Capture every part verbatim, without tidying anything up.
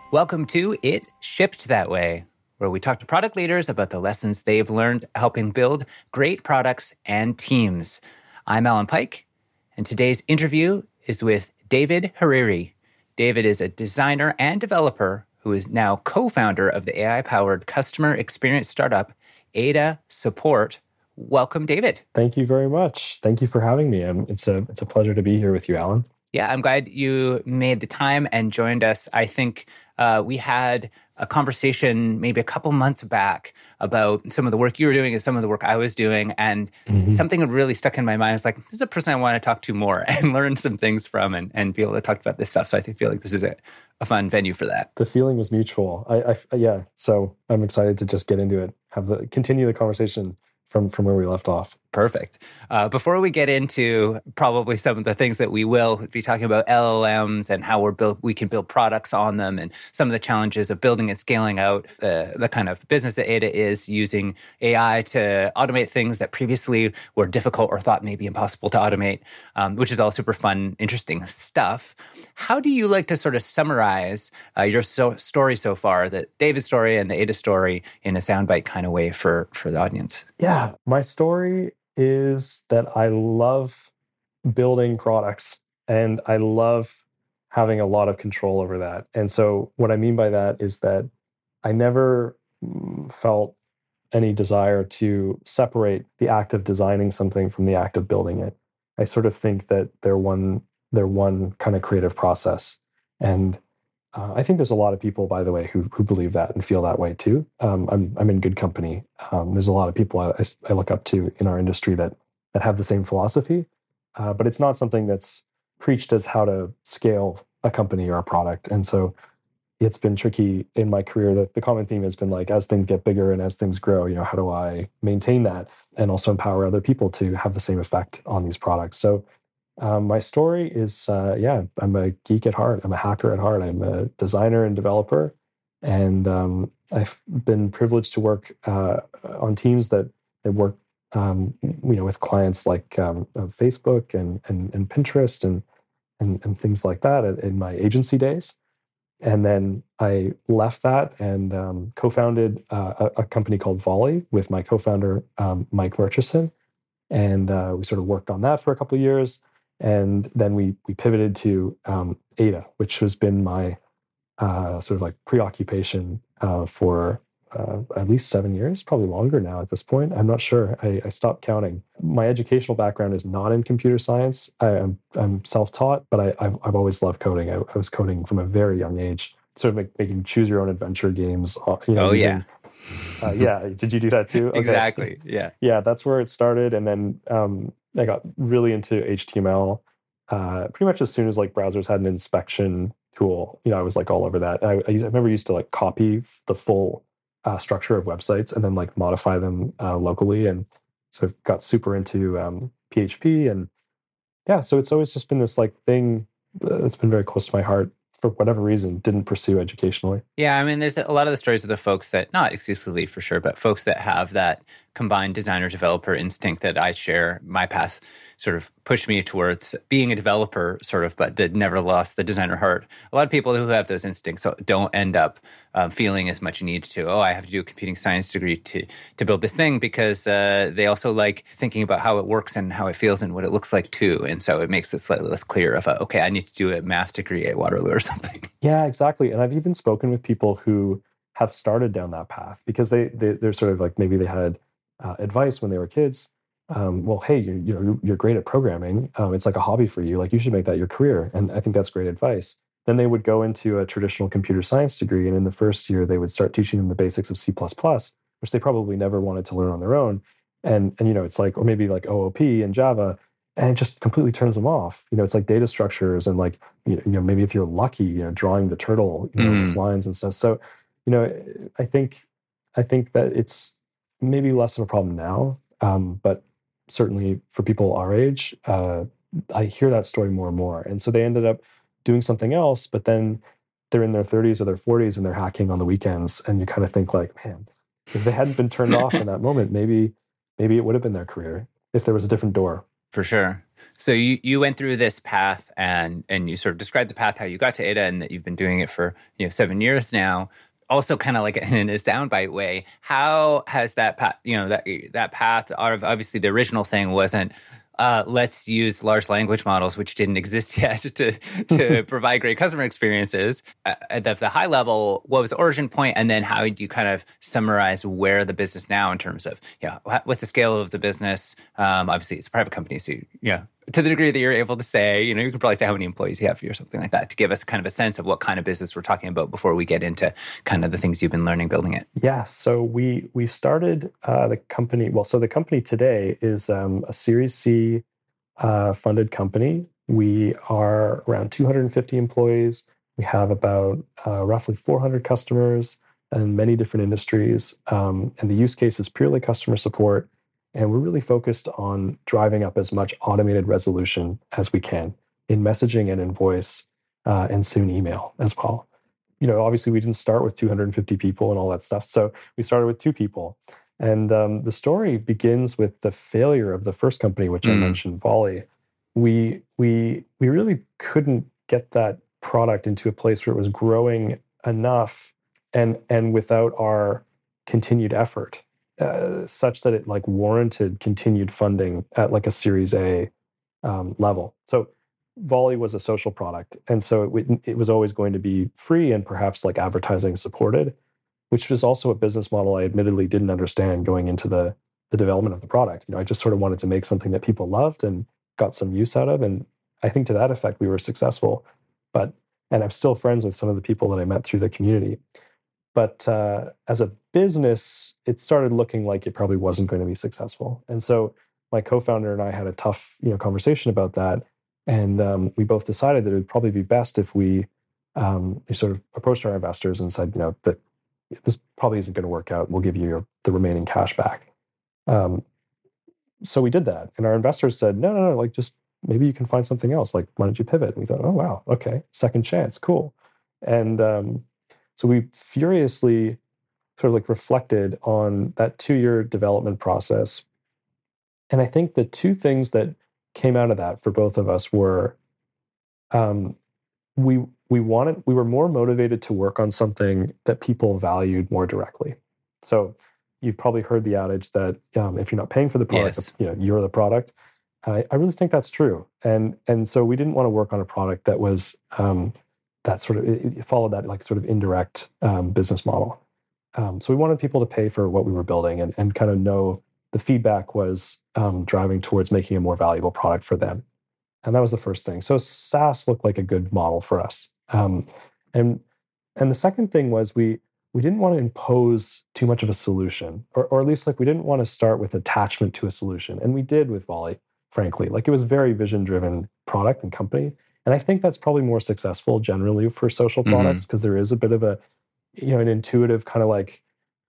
Welcome to It Shipped That Way, where we talk to product leaders about the lessons they've learned helping build great products and teams. I'm Alan Pike, and today's interview is with David Hariri. David is a designer and developer who is now co-founder of the A I-powered customer experience startup, Ada Support. Welcome, David. Thank you very much. Thank you for having me. Um, it's a it's a pleasure to be here with you, Alan. Yeah, I'm glad you made the time and joined us. I think uh, we had a conversation maybe a couple months back about some of the work you were doing and some of the work I was doing. And mm-hmm. something that really stuck in my mind. It's like, this is a person I want to talk to more and learn some things from and, and be able to talk about this stuff. So I feel like this is a, a fun venue for that. The feeling was mutual. I, I yeah. So I'm excited to just get into it, have the continue the conversation from, from where we left off. Perfect. Uh, before we get into probably some of the things that we will be talking about, L L Ms and how we're built, we can build products on them, and some of the challenges of building and scaling out uh, the kind of business that Ada is using A I to automate things that previously were difficult or thought maybe impossible to automate, um, which is all super fun, interesting stuff. How do you like to sort of summarize uh, your so- story so far, the David story and the Ada story, in a soundbite kind of way for, for the audience? Yeah, my story is that I love building products and I love having a lot of control over that. And so what I mean by that is that I never felt any desire to separate the act of designing something from the act of building it. I sort of think that they're one they're one kind of creative process. And uh, I think there's a lot of people, by the way, who who believe that and feel that way too. Um, I'm I'm in good company. Um, there's a lot of people I, I look up to in our industry that that have the same philosophy, uh, but it's not something that's preached as how to scale a company or a product. And so it's been tricky in my career. That the common theme has been like, as things get bigger and as things grow, you know, how do I maintain that and also empower other people to have the same effect on these products? So Um, my story is, uh, yeah, I'm a geek at heart. I'm a hacker at heart. I'm a designer and developer. And um, I've been privileged to work uh, on teams that, that work, um, you know, with clients like um, uh, Facebook and, and, and Pinterest and, and, and things like that in, in my agency days. And then I left that and um, co-founded uh, a, a company called Volley with my co-founder, um, Mike Murchison. And uh, we sort of worked on that for a couple of years. And then we we pivoted to um, Ada, which has been my uh, sort of like preoccupation uh, for uh, at least seven years, probably longer now at this point. I'm not sure. I, I stopped counting. My educational background is not in computer science. I, I'm I'm self-taught, but I, I've, I've always loved coding. I, I was coding from a very young age, sort of make, making choose your own adventure games. You know, oh using, yeah, uh, yeah. Did you do that too? Okay. Exactly. Yeah, yeah. That's where it started, and then. Um, I got really into H T M L uh, pretty much as soon as like browsers had an inspection tool. You know, I was like all over that. I, I, used, I remember used to like copy the full uh, structure of websites and then like modify them uh, locally, and so I got super into um, P H P. And yeah, so it's always just been this like thing that's been very close to my heart. For whatever reason, didn't pursue educationally. Yeah, I mean, there's a lot of the stories of the folks that, not exclusively for sure, but folks that have that combined designer-developer instinct that I share. My path sort of pushed me towards being a developer, sort of, but that never lost the designer heart. A lot of people who have those instincts don't end up um, feeling as much need to, oh, I have to do a computing science degree to to build this thing, because uh, they also like thinking about how it works and how it feels and what it looks like too. And so it makes it slightly less clear of, a, okay, I need to do a math degree at Waterloo or something. Yeah, exactly. And I've even spoken with people who have started down that path because they, they they're sort of like, maybe they had uh, advice when they were kids. Um, well, hey, you, you know, you're great at programming. Um, it's like a hobby for you. Like, you should make that your career. And I think that's great advice. Then they would go into a traditional computer science degree. And in the first year, they would start teaching them the basics of C plus plus, which they probably never wanted to learn on their own. And, and you know, it's like, or maybe like O O P and Java, and it just completely turns them off. You know, it's like data structures and like, you know, maybe if you're lucky, you know, drawing the turtle, you know, mm. with lines and stuff. So, you know, I think, I think that it's maybe less of a problem now, um, but certainly for people our age, uh, I hear that story more and more. And so they ended up doing something else, but then they're in their thirties or their forties and they're hacking on the weekends. And you kind of think like, man, if they hadn't been turned off in that moment, maybe, maybe it would have been their career if there was a different door. For sure. So you, you went through this path and and you sort of described the path how you got to Ada and that you've been doing it for you know seven years now. Also, kind of like in a soundbite way, how has that path you know that that path obviously the original thing wasn't uh, let's use large language models, which didn't exist yet, to to provide great customer experiences. Uh, at the, the high level, what was the origin point, and then how do you kind of summarize where the business now in terms of, you know, what's the scale of the business? Um, obviously, it's a private company, so, you know, to the degree that you're able to say, you know, you can probably say how many employees you have or something like that to give us kind of a sense of what kind of business we're talking about before we get into kind of the things you've been learning building it. Yeah, so we we started uh, the company. Well, so the company today is um, a Series C uh, funded company. We are around two hundred fifty employees. We have about uh, roughly four hundred customers in many different industries, um, and the use case is purely customer support. And we're really focused on driving up as much automated resolution as we can in messaging and in voice, uh, and soon email as well. You know, obviously we didn't start with two hundred fifty people and all that stuff. So we started with two people. And um, the story begins with the failure of the first company, which mm. I mentioned, Volley. We, we, we really couldn't get that product into a place where it was growing enough and, and without our continued effort. Uh, such that it like warranted continued funding at like a Series A um, level. So Volley was a social product, and so it, it was always going to be free and perhaps like advertising supported, which was also a business model I admittedly didn't understand going into the the development of the product. You know, I just sort of wanted to make something that people loved and got some use out of, and I think to that effect we were successful. But and I'm still friends with some of the people that I met through the community. But uh, as a business, it started looking like it probably wasn't going to be successful. And so my co-founder and I had a tough, you know, conversation about that. And um, we both decided that it would probably be best if we, um, we sort of approached our investors and said, you know, that this probably isn't going to work out. We'll give you your, the remaining cash back. Um, so we did that. And our investors said, no, no, no, like just maybe you can find something else. Like, why don't you pivot? And we thought, oh, wow, okay, second chance, cool. And um, so we furiously sort of like reflected on that two-year development process. And I think the two things that came out of that for both of us were um, we we wanted we were more motivated to work on something that people valued more directly. So you've probably heard the adage that um, if you're not paying for the product, yes. you know, you're the product. I, I really think that's true. And and so we didn't want to work on a product that was um, that sort of it followed that like sort of indirect um, business model. Um, so we wanted people to pay for what we were building and, and kind of know the feedback was um, driving towards making a more valuable product for them. And that was the first thing. So SaaS looked like a good model for us. Um, and and the second thing was we we didn't want to impose too much of a solution, or or at least like we didn't want to start with attachment to a solution. And we did with Volley, frankly. Like it was a very vision-driven product and company. And I think that's probably more successful generally for social products because mm-hmm. there is a bit of a, you know, an intuitive kind of like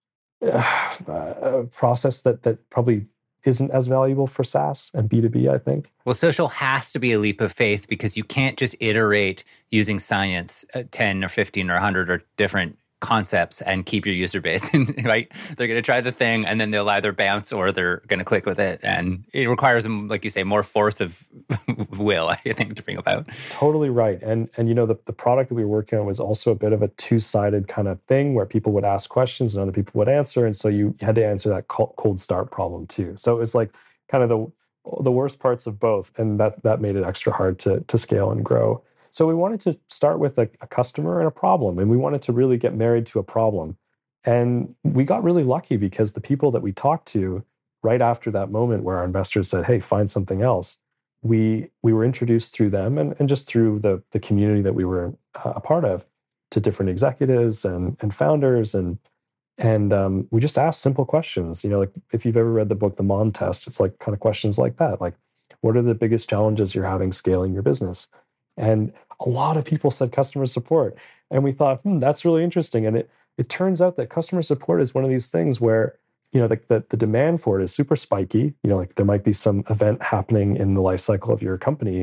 uh, process that that probably isn't as valuable for SaaS and B two B, I think. Well, social has to be a leap of faith because you can't just iterate using science uh, ten or fifteen or one hundred or different concepts and keep your user base, right? They're going to try the thing and then they'll either bounce or they're going to click with it. And it requires, like you say, more force of will, I think, to bring about. Totally right. And, and you know, the, the product that we were working on was also a bit of a two-sided kind of thing where people would ask questions and other people would answer. And so you had to answer that cold start problem too. So it was like kind of the the worst parts of both. And that that made it extra hard to, to scale and grow. So we wanted to start with a, a customer and a problem, and we wanted to really get married to a problem. And we got really lucky because the people that we talked to right after that moment where our investors said, hey, find something else, we we were introduced through them and, and just through the, the community that we were uh, a part of to different executives and, and founders. And, and um, we just asked simple questions. You know, like if you've ever read the book, The Mom Test, it's like kind of questions like that. Like, what are the biggest challenges you're having scaling your business? And a lot of people said customer support. And we thought, hmm, that's really interesting. And it it turns out that customer support is one of these things where, you know, the, the, the demand for it is super spiky. You know, like there might be some event happening in the life cycle of your company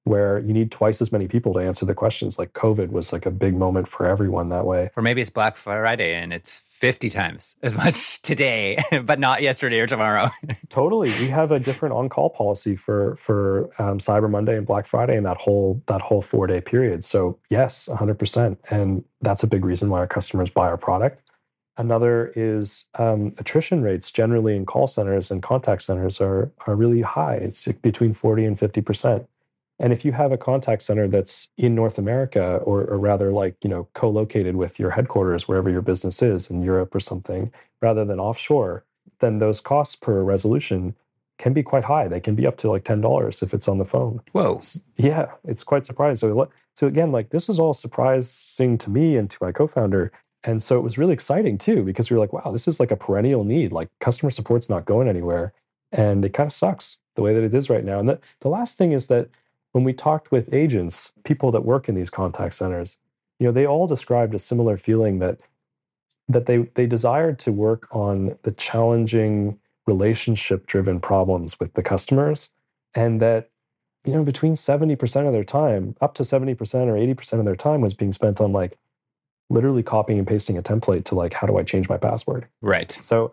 where you need twice as many people to answer the questions. Like COVID was like a big moment for everyone that way. Or maybe it's Black Friday and it's fifty times as much today, but not yesterday or tomorrow. Totally. We have a different on-call policy for for um, Cyber Monday and Black Friday and that whole that whole four-day period. So yes, one hundred percent. And that's a big reason why our customers buy our product. Another is um, attrition rates generally in call centers and contact centers are are really high. It's between forty and fifty percent. And if you have a contact center that's in North America, or, or rather like, you know, co-located with your headquarters, wherever your business is in Europe or something, rather than offshore, then those costs per resolution can be quite high. They can be up to like ten dollars if it's on the phone. Whoa. Yeah, it's quite surprising. So, so again, like this is all surprising to me and to my co-founder. And so it was really exciting too, because we were like, wow, this is like a perennial need. Like customer support's not going anywhere. And it kind of sucks the way that it is right now. And the, the last thing is that when we talked with agents, people that work in these contact centers, you know, they all described a similar feeling that that they they desired to work on the challenging relationship-driven problems with the customers, and that, you know, between seventy percent of their time, up to seventy percent or eighty percent of their time was being spent on like literally copying and pasting a template to like, how do I change my password? Right. So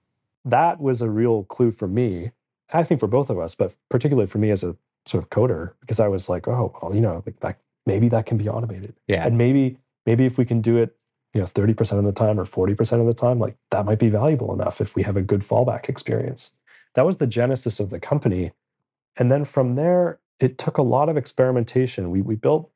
that was a real clue for me, I think for both of us, but particularly for me as a sort of coder, because I was like, oh, well, you know, like that, maybe that can be automated. Yeah. And maybe, maybe if we can do it, you know, thirty percent of the time or forty percent of the time, like that might be valuable enough if we have a good fallback experience. That was the genesis of the company. And then from there, it took a lot of experimentation. We, we built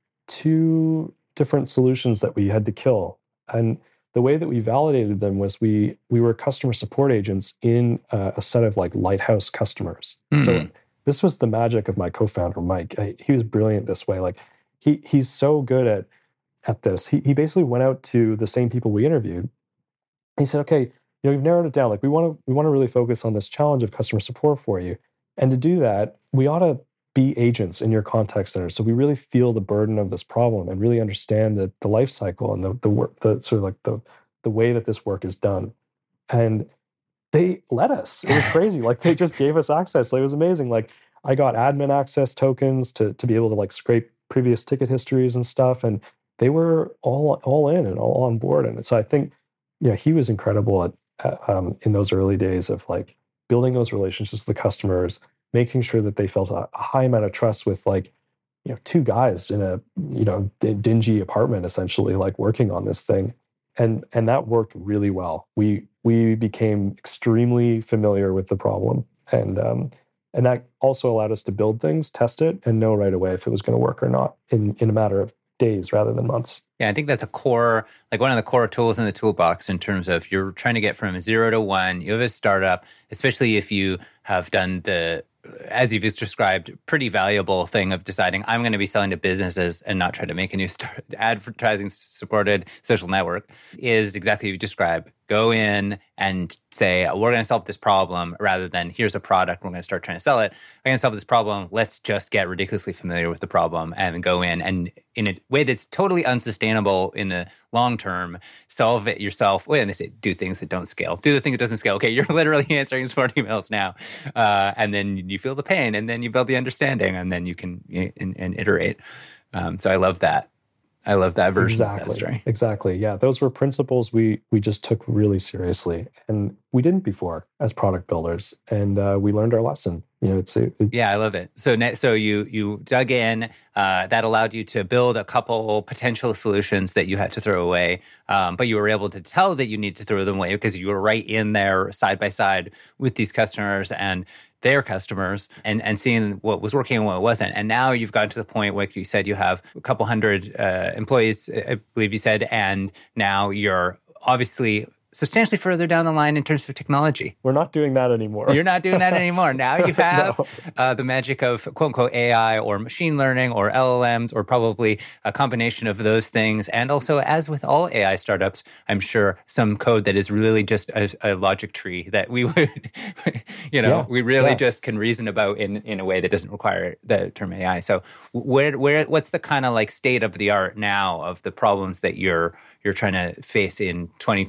two different solutions that we had to kill. And the way that we validated them was we we were customer support agents in a, a set of like lighthouse customers. Mm-hmm. So this was the magic of my co-founder, Mike. I, he was brilliant this way. Like he he's so good at at this. He he basically went out to the same people we interviewed. He said, okay, you know, we've narrowed it down. Like we want to we want to really focus on this challenge of customer support for you. And to do that, we ought to be agents in your contact center. So we really feel the burden of this problem and really understand the, the life cycle and the the work, the sort of like the the way that this work is done. And they let us. It was crazy. Like they just gave us access. Like, it was amazing. Like I got admin access tokens to to be able to like scrape previous ticket histories and stuff. And they were all all in and all on board. And so I think, yeah, he was incredible at uh, um, in those early days of like building those relationships with the customers, making sure that they felt a, a high amount of trust with like, you know, two guys in a, you know, dingy apartment, essentially, like working on this thing. And, and that worked really well. We, we became extremely familiar with the problem. And, um, and that also allowed us to build things, test it, and know right away if it was going to work or not in, in a matter of days rather than months. Yeah, I think that's a core, like one of the core tools in the toolbox in terms of you're trying to get from zero to one. You have a startup, especially if you have done the, as you've just described, pretty valuable thing of deciding I'm going to be selling to businesses and not try to make a new start, advertising supported social network, is exactly what you described. Go in and say, we're going to solve this problem rather than here's a product, we're going to start trying to sell it. We're going to solve this problem. Let's just get ridiculously familiar with the problem and go in and in a way that's totally unsustainable in the long term, solve it yourself. Wait, and they say, do things that don't scale. Do the thing that doesn't scale. Okay, you're literally answering support emails now. Uh, and then you feel the pain and then you build the understanding and then you can and, and iterate. Um, so I love that. I love that version exactly. of that story. Exactly. Yeah. Those were principles we we just took really seriously. And we didn't before as product builders. And uh, we learned our lesson. You know, it's it, yeah, I love it. So, so you you dug in. Uh, that allowed you to build a couple potential solutions that you had to throw away, um, but you were able to tell that you need to throw them away because you were right in there, side by side, with these customers and their customers, and and seeing what was working and what wasn't. And now you've gotten to the point, like you said, you have a couple hundred uh, employees, I believe you said, and now you're obviously substantially further down the line in terms of technology. We're not doing that anymore. You're not doing that anymore. Now you have no. uh, the magic of quote-unquote A I or machine learning or L L Ms or probably a combination of those things. And also, as with all A I startups, I'm sure some code that is really just a, a logic tree that we would, you know, yeah. we really yeah. just can reason about in, in a way that doesn't require the term A I. So where where what's the kind of like state of the art now of the problems that you're you're trying to face in twenty twenty-three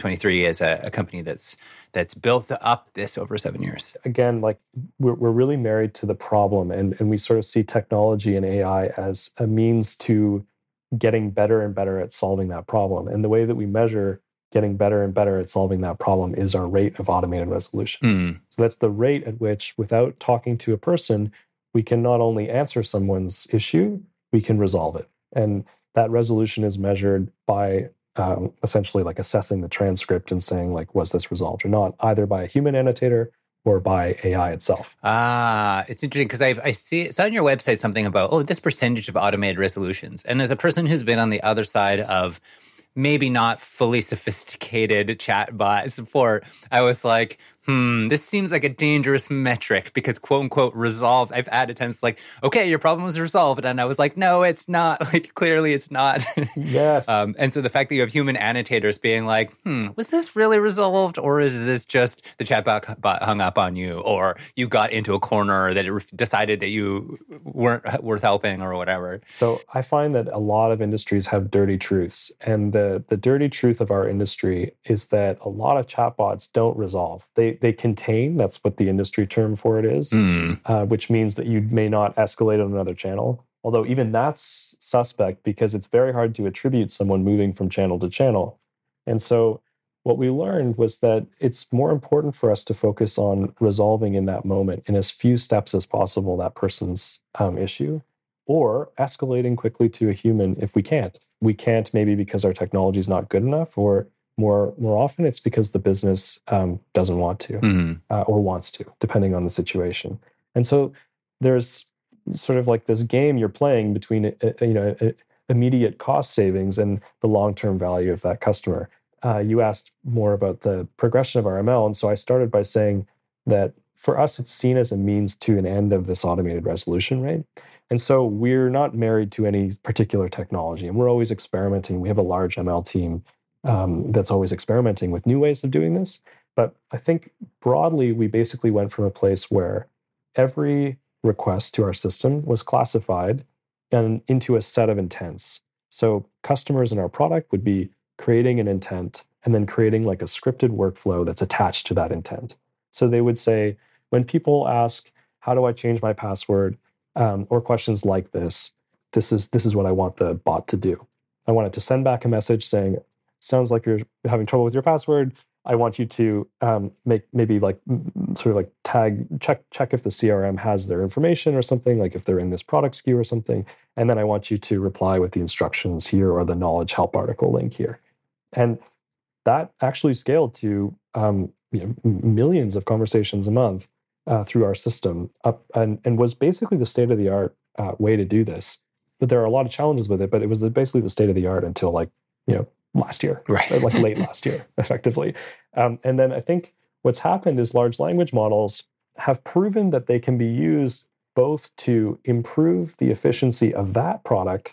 as a, a company that's that's built up this over seven years? Again, like we're, we're really married to the problem, and, and we sort of see technology and A I as a means to getting better and better at solving that problem. And the way that we measure getting better and better at solving that problem is our rate of automated resolution. Mm. So that's the rate at which, without talking to a person, we can not only answer someone's issue, we can resolve it. And that resolution is measured by um, essentially like assessing the transcript and saying, like, was this resolved or not, either by a human annotator or by A I itself. Ah, it's interesting because I I see it's on your website something about, oh, this percentage of automated resolutions. And as a person who's been on the other side of maybe not fully sophisticated chatbot support, I was like, hmm, this seems like a dangerous metric because quote unquote resolved. I've had attempts like, okay, your problem was resolved. And I was like, no, it's not. Like, clearly it's not. Yes. um, and so the fact that you have human annotators being like, hmm, was this really resolved? Or is this just the chatbot bot hung up on you? Or you got into a corner that it decided that you weren't worth helping or whatever? So I find that a lot of industries have dirty truths. And the, the dirty truth of our industry is that a lot of chatbots don't resolve. They they contain, that's what the industry term for it is, Mm. uh, which means that you may not escalate on another channel. Although even that's suspect because it's very hard to attribute someone moving from channel to channel. And so what we learned was that it's more important for us to focus on resolving in that moment in as few steps as possible that person's um, issue, or escalating quickly to a human if we can't. We can't maybe because our technology is not good enough, or more more often it's because the business um, doesn't want to Mm-hmm. uh, or wants to, depending on the situation. And so there's sort of like this game you're playing between uh, you know uh, immediate cost savings and the long-term value of that customer. Uh, you asked more about the progression of our M L, and so I started by saying that for us, it's seen as a means to an end of this automated resolution rate. And so we're not married to any particular technology, and we're always experimenting. We have a large M L team um, that's always experimenting with new ways of doing this. But I think broadly, we basically went from a place where every request to our system was classified and into a set of intents. So customers in our product would be creating an intent and then creating like a scripted workflow that's attached to that intent. So they would say, when people ask, how do I change my password? Um, or questions like this, this is this is what I want the bot to do. I want it to send back a message saying, sounds like you're having trouble with your password. I want you to um, make maybe like sort of like tag, check check if the C R M has their information or something, like if they're in this product S K U or something. And then I want you to reply with the instructions here or the knowledge help article link here. And that actually scaled to um, you know, millions of conversations a month uh, through our system, up and, and was basically the state of the art uh, way to do this. But there are a lot of challenges with it, but it was basically the state of the art until like, you know, last year, right? Or like late last year, effectively. Um, and then I think what's happened is large language models have proven that they can be used both to improve the efficiency of that product,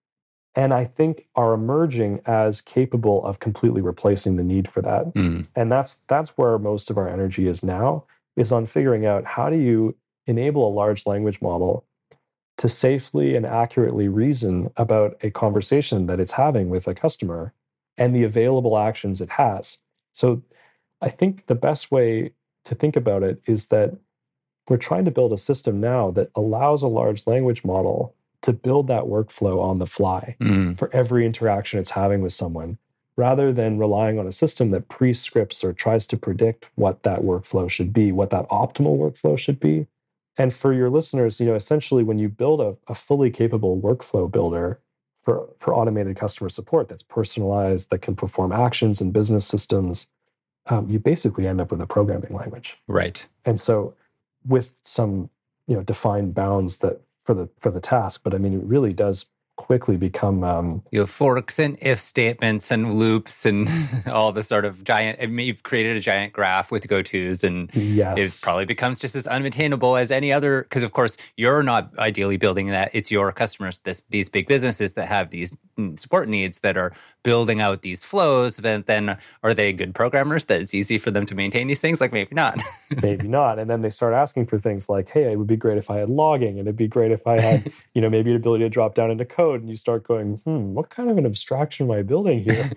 and I think are emerging as capable of completely replacing the need for that. Mm. And that's that's where most of our energy is now, is on figuring out how do you enable a large language model to safely and accurately reason about a conversation that it's having with a customer and the available actions it has. So I think the best way to think about it is that we're trying to build a system now that allows a large language model to build that workflow on the fly Mm. for every interaction it's having with someone, rather than relying on a system that pre-scripts or tries to predict what that workflow should be, what that optimal workflow should be. And for your listeners, you know, essentially when you build a, a fully capable workflow builder for, for automated customer support that's personalized, that can perform actions in business systems, um, you basically end up with a programming language. Right. And so with some, you know, defined bounds that for the for the task, but I mean, it really does quickly become um, you have forks and if statements and loops and all the sort of giant. I mean, you've created a giant graph with go-tos, and yes. it probably becomes just as unattainable as any other. Because of course, you're not ideally building that; it's your customers, this, these big businesses that have these support needs that are building out these flows. But then, are they good programmers that it's easy for them to maintain these things? Like maybe not. Maybe not. And then they start asking for things like, "Hey, it would be great if I had logging, and it'd be great if I had, you know, maybe an ability to drop down into code." code and you start going, hmm, what kind of an abstraction am I building here?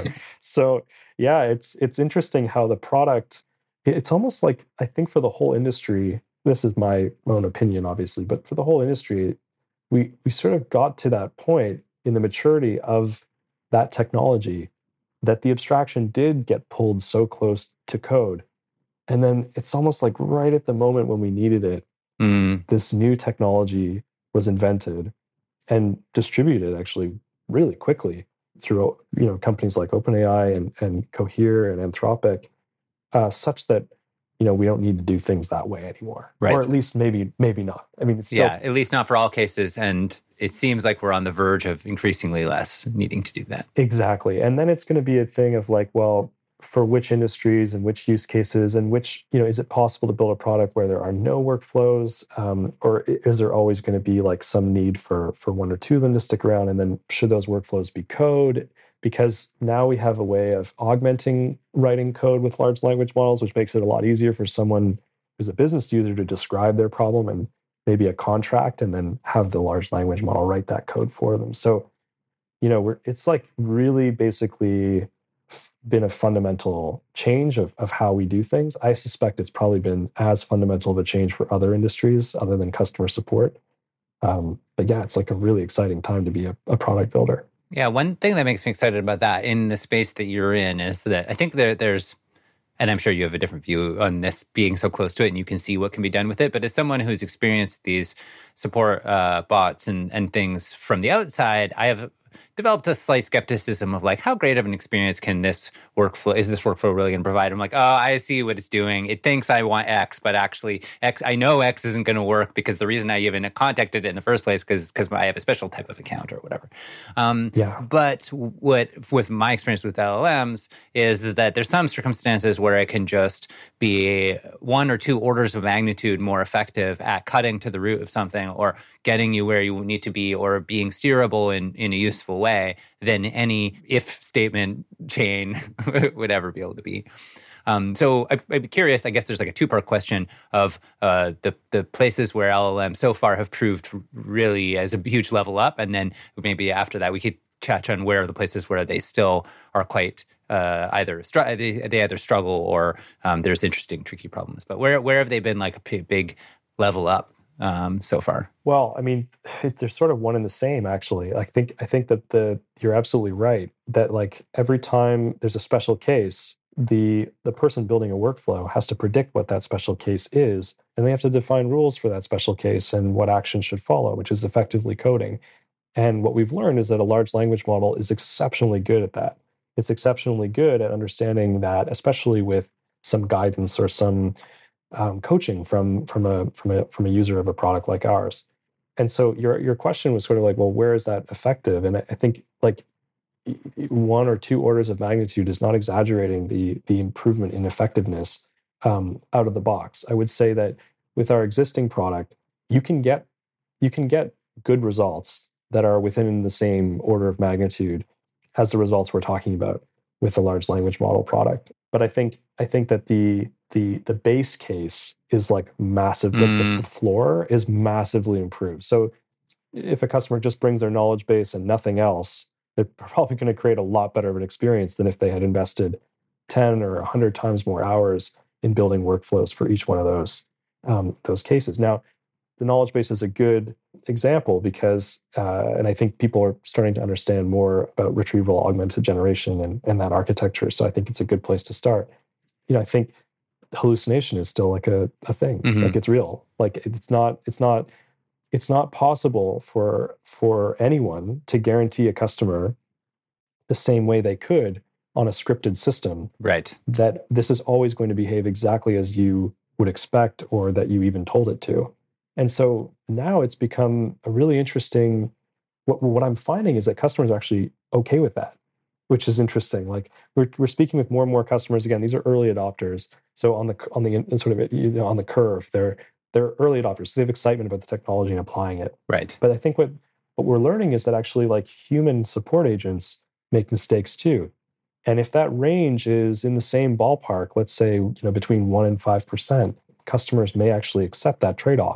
So yeah, it's it's interesting how the product, it's almost like, I think for the whole industry, this is my own opinion, obviously, but for the whole industry, we we sort of got to that point in the maturity of that technology that the abstraction did get pulled so close to code. And then it's almost like right at the moment when we needed it, Mm. this new technology was invented and distributed actually really quickly through, you know, companies like OpenAI and, and Cohere and Anthropic, uh, such that, you know, we don't need to do things that way anymore. Right. Or at least maybe maybe not. I mean, it's still, yeah, at least not for all cases. And it seems like we're on the verge of increasingly less needing to do that. Exactly. And then it's going to be a thing of like, well, for which industries and which use cases and which, you know, is it possible to build a product where there are no workflows? Um, or is there always going to be like some need for for one or two of them to stick around? And then should those workflows be code? Because now we have a way of augmenting writing code with large language models, which makes it a lot easier for someone who's a business user to describe their problem and maybe a contract and then have the large language model write that code for them. So, you know, we're, it's like really basically been a fundamental change of, of how we do things. I suspect it's probably been as fundamental of a change for other industries other than customer support. Um, but yeah, it's like a really exciting time to be a, a product builder. Yeah, one thing that makes me excited about that in the space that you're in is that I think there, there's, and I'm sure you have a different view on this being so close to it and you can see what can be done with it. But as someone who's experienced these support uh, bots and, and things from the outside, I have developed a slight skepticism of like, how great of an experience can this workflow, is this workflow really going to provide? I'm like, oh, I see what it's doing. It thinks I want X, but actually X, I know X isn't going to work because the reason I even contacted it in the first place because because I have a special type of account or whatever. Um, yeah. But what with my experience with L L Ms is that there's some circumstances where it can just be one or two orders of magnitude more effective at cutting to the root of something or getting you where you need to be or being steerable in, in a useful way than any if statement chain would ever be able to be. Um, so I, I'd be curious, I guess there's like a two-part question of uh, the, the places where L L Ms so far have proved really as a huge level up, and then maybe after that we could touch on where are the places where they still are quite uh, either str- they, they either struggle or um, there's interesting, tricky problems. But where where have they been like a p- big level up um, so far? Well, I mean, they're sort of one and the same, actually. I think I think that the you're absolutely right that like every time there's a special case, the the person building a workflow has to predict what that special case is, and they have to define rules for that special case and what action should follow, which is effectively coding. And what we've learned is that a large language model is exceptionally good at that. It's exceptionally good at understanding that, especially with some guidance or some um, coaching from from a from a from a user of a product like ours. And so your your question was sort of like, well, where is that effective? And I, I think like one or two orders of magnitude is not exaggerating the the improvement in effectiveness um, out of the box. I would say that with our existing product, you can get you can get good results that are within the same order of magnitude as the results we're talking about with the large language model product. But I think I think that the the the base case is like massive. Mm. The, the floor is massively improved. So if a customer just brings their knowledge base and nothing else, they're probably going to create a lot better of an experience than if they had invested ten or one hundred times more hours in building workflows for each one of those um, those cases. Now, the knowledge base is a good example because, uh, and I think people are starting to understand more about retrieval augmented generation and, and that architecture. So I think it's a good place to start. You know, I think hallucination is still like a, a thing. Mm-hmm. Like it's real. Like it's not, it's not, it's not possible for for anyone to guarantee a customer the same way they could on a scripted system. Right. That this is always going to behave exactly as you would expect or that you even told it to. And so now it's become a really interesting, what, what I'm finding is that customers are actually okay with that, which is interesting. Like we're we're speaking with more and more customers. Again, these are early adopters. So on the on the sort of you know, on the curve, they're they're early adopters. So they have excitement about the technology and applying it. Right. But I think what what we're learning is that actually like human support agents make mistakes too. And if that range is in the same ballpark, let's say you know between one and five percent, customers may actually accept that trade-off.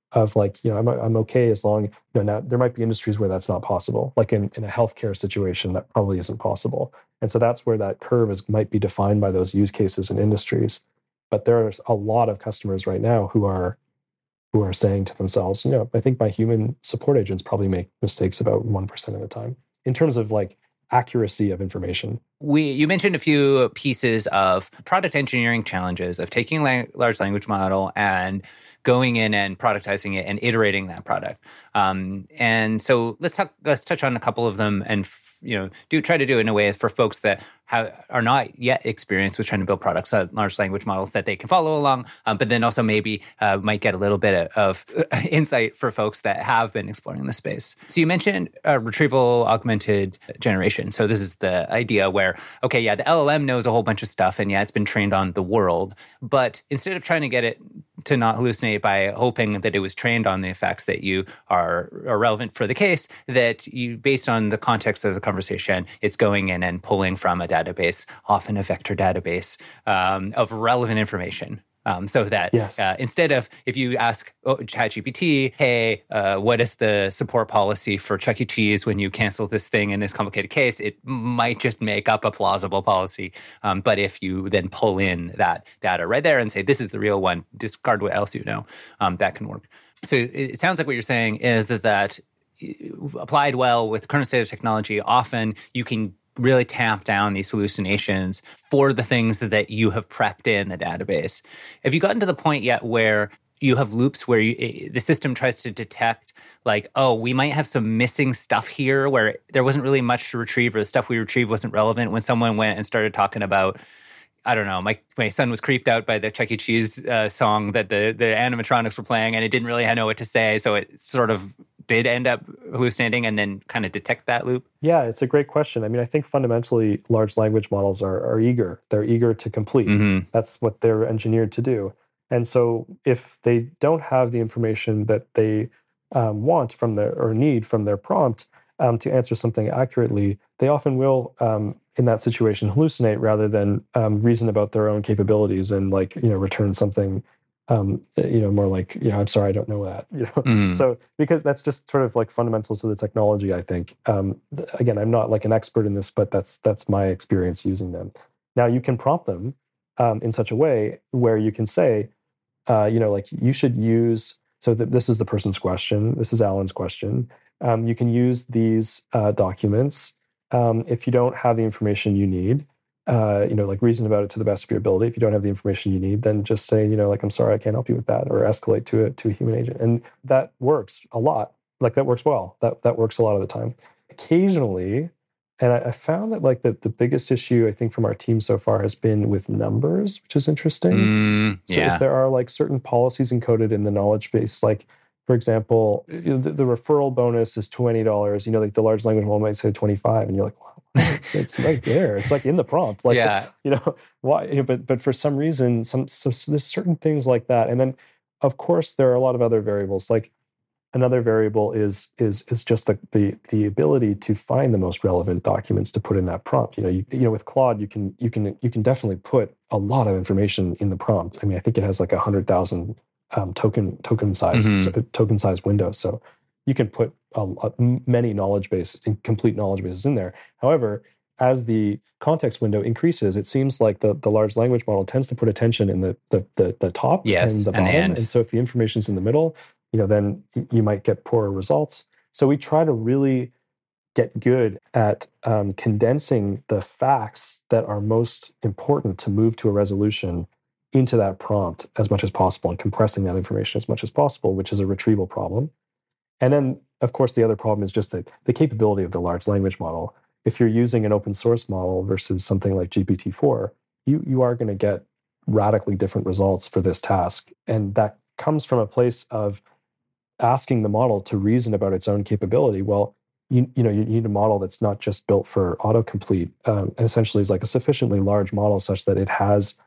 of like, you know, I'm, I'm okay as long, you know, now there might be industries where that's not possible. Like in, in a healthcare situation, that probably isn't possible. And so that's where that curve is might be defined by those use cases and industries. But there's a lot of customers right now who are who are saying to themselves, you know, I think my human support agents probably make mistakes about one percent of the time in terms of like accuracy of information. We, you mentioned a few pieces of product engineering challenges of taking a large language model and going in and productizing it and iterating that product. Um, and so let's talk. Let's touch on a couple of them, and you know, do try to do it in a way for folks that have, are not yet experienced with trying to build products, uh, large language models that they can follow along. Um, but then also maybe uh, might get a little bit of, of insight for folks that have been exploring the space. So you mentioned uh, retrieval augmented generation. So this is the idea where, okay, yeah, the L L M knows a whole bunch of stuff, and yeah, it's been trained on the world. But instead of trying to get it to not hallucinate by hoping that it was trained on the effects that you are, are relevant for the case, that you, based on the context of the conversation, it's going in and pulling from a database, often a vector database, um, of relevant information. Um, so that yes. uh, instead of, if you ask oh, ChatGPT, hey, uh, what is the support policy for Chuck E. Cheese when you cancel this thing in this complicated case, it might just make up a plausible policy. Um, but if you then pull in that data right there and say, this is the real one, discard what else you know, um, that can work. So it sounds like what you're saying is that, that applied well with the current state of technology, often you can really tamp down these hallucinations for the things that you have prepped in the database. Have you gotten to the point yet where you have loops where you, the system tries to detect like, oh, we might have some missing stuff here where there wasn't really much to retrieve or the stuff we retrieved wasn't relevant when someone went and started talking about, I don't know, my my son was creeped out by the Chuck E. Cheese uh, song that the, the animatronics were playing, and it didn't really know what to say, so it sort of did end up hallucinating and then kind of detect that loop? Yeah, it's a great question. I mean, I think fundamentally large language models are, are eager. They're eager to complete. Mm-hmm. That's what they're engineered to do. And so if they don't have the information that they um, want from their or need from their prompt um, to answer something accurately, they often will, um, in that situation, hallucinate rather than um, reason about their own capabilities and like, you know, return something Um, you know, more like, you know, I'm sorry, I don't know that. You know, mm. so because that's just sort of like fundamental to the technology. I think. Um, th- again, I'm not like an expert in this, but that's that's my experience using them. Now, you can prompt them um, in such a way where you can say, uh, you know, like you should use. So th- this is the person's question. This is Alan's question. Um, you can use these uh, documents um, if you don't have the information you need. Uh, you know, like reason about it to the best of your ability. If you don't have the information you need, then just say, you know, like, I'm sorry, I can't help you with that, or escalate to a to a human agent. And that works a lot. Like that works well. That that works a lot of the time. Occasionally, and I, I found that like the, the biggest issue I think from our team so far has been with numbers, which is interesting. Mm, so yeah. if there are like certain policies encoded in the knowledge base, like for example, the, the referral bonus is twenty dollars. You know, like the large language model might say twenty-five, and you're like, wow. It's right there. It's like in the prompt. Like, yeah. you know, why? You know, but but for some reason, some so, so there's certain things like that. And then, of course, there are a lot of other variables. Like another variable is is is just the the the ability to find the most relevant documents to put in that prompt. You know, you, you know, with Claude, you can you can you can definitely put a lot of information in the prompt. I mean, I think it has like a hundred thousand um, token token size mm-hmm. token size window. So you can put a, a, many knowledge base, complete knowledge bases in there. However, as the context window increases, it seems like the, the large language model tends to put attention in the the the, the top yes, and the and bottom. the end. And so if the information's in the middle, you know, then you might get poorer results. So we try to really get good at um, condensing the facts that are most important to move to a resolution into that prompt as much as possible and compressing that information as much as possible, which is a retrieval problem. And then, of course, the other problem is just the, the capability of the large language model. If you're using an open source model versus something like G P T four, you, you are going to get radically different results for this task. And that comes from a place of asking the model to reason about its own capability. Well, you, you know, you need a model that's not just built for autocomplete, um, and essentially is like a sufficiently large model such that it has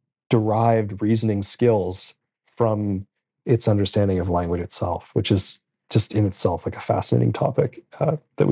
derived reasoning skills from its understanding of language itself, which is just in itself like a fascinating topic uh, that we can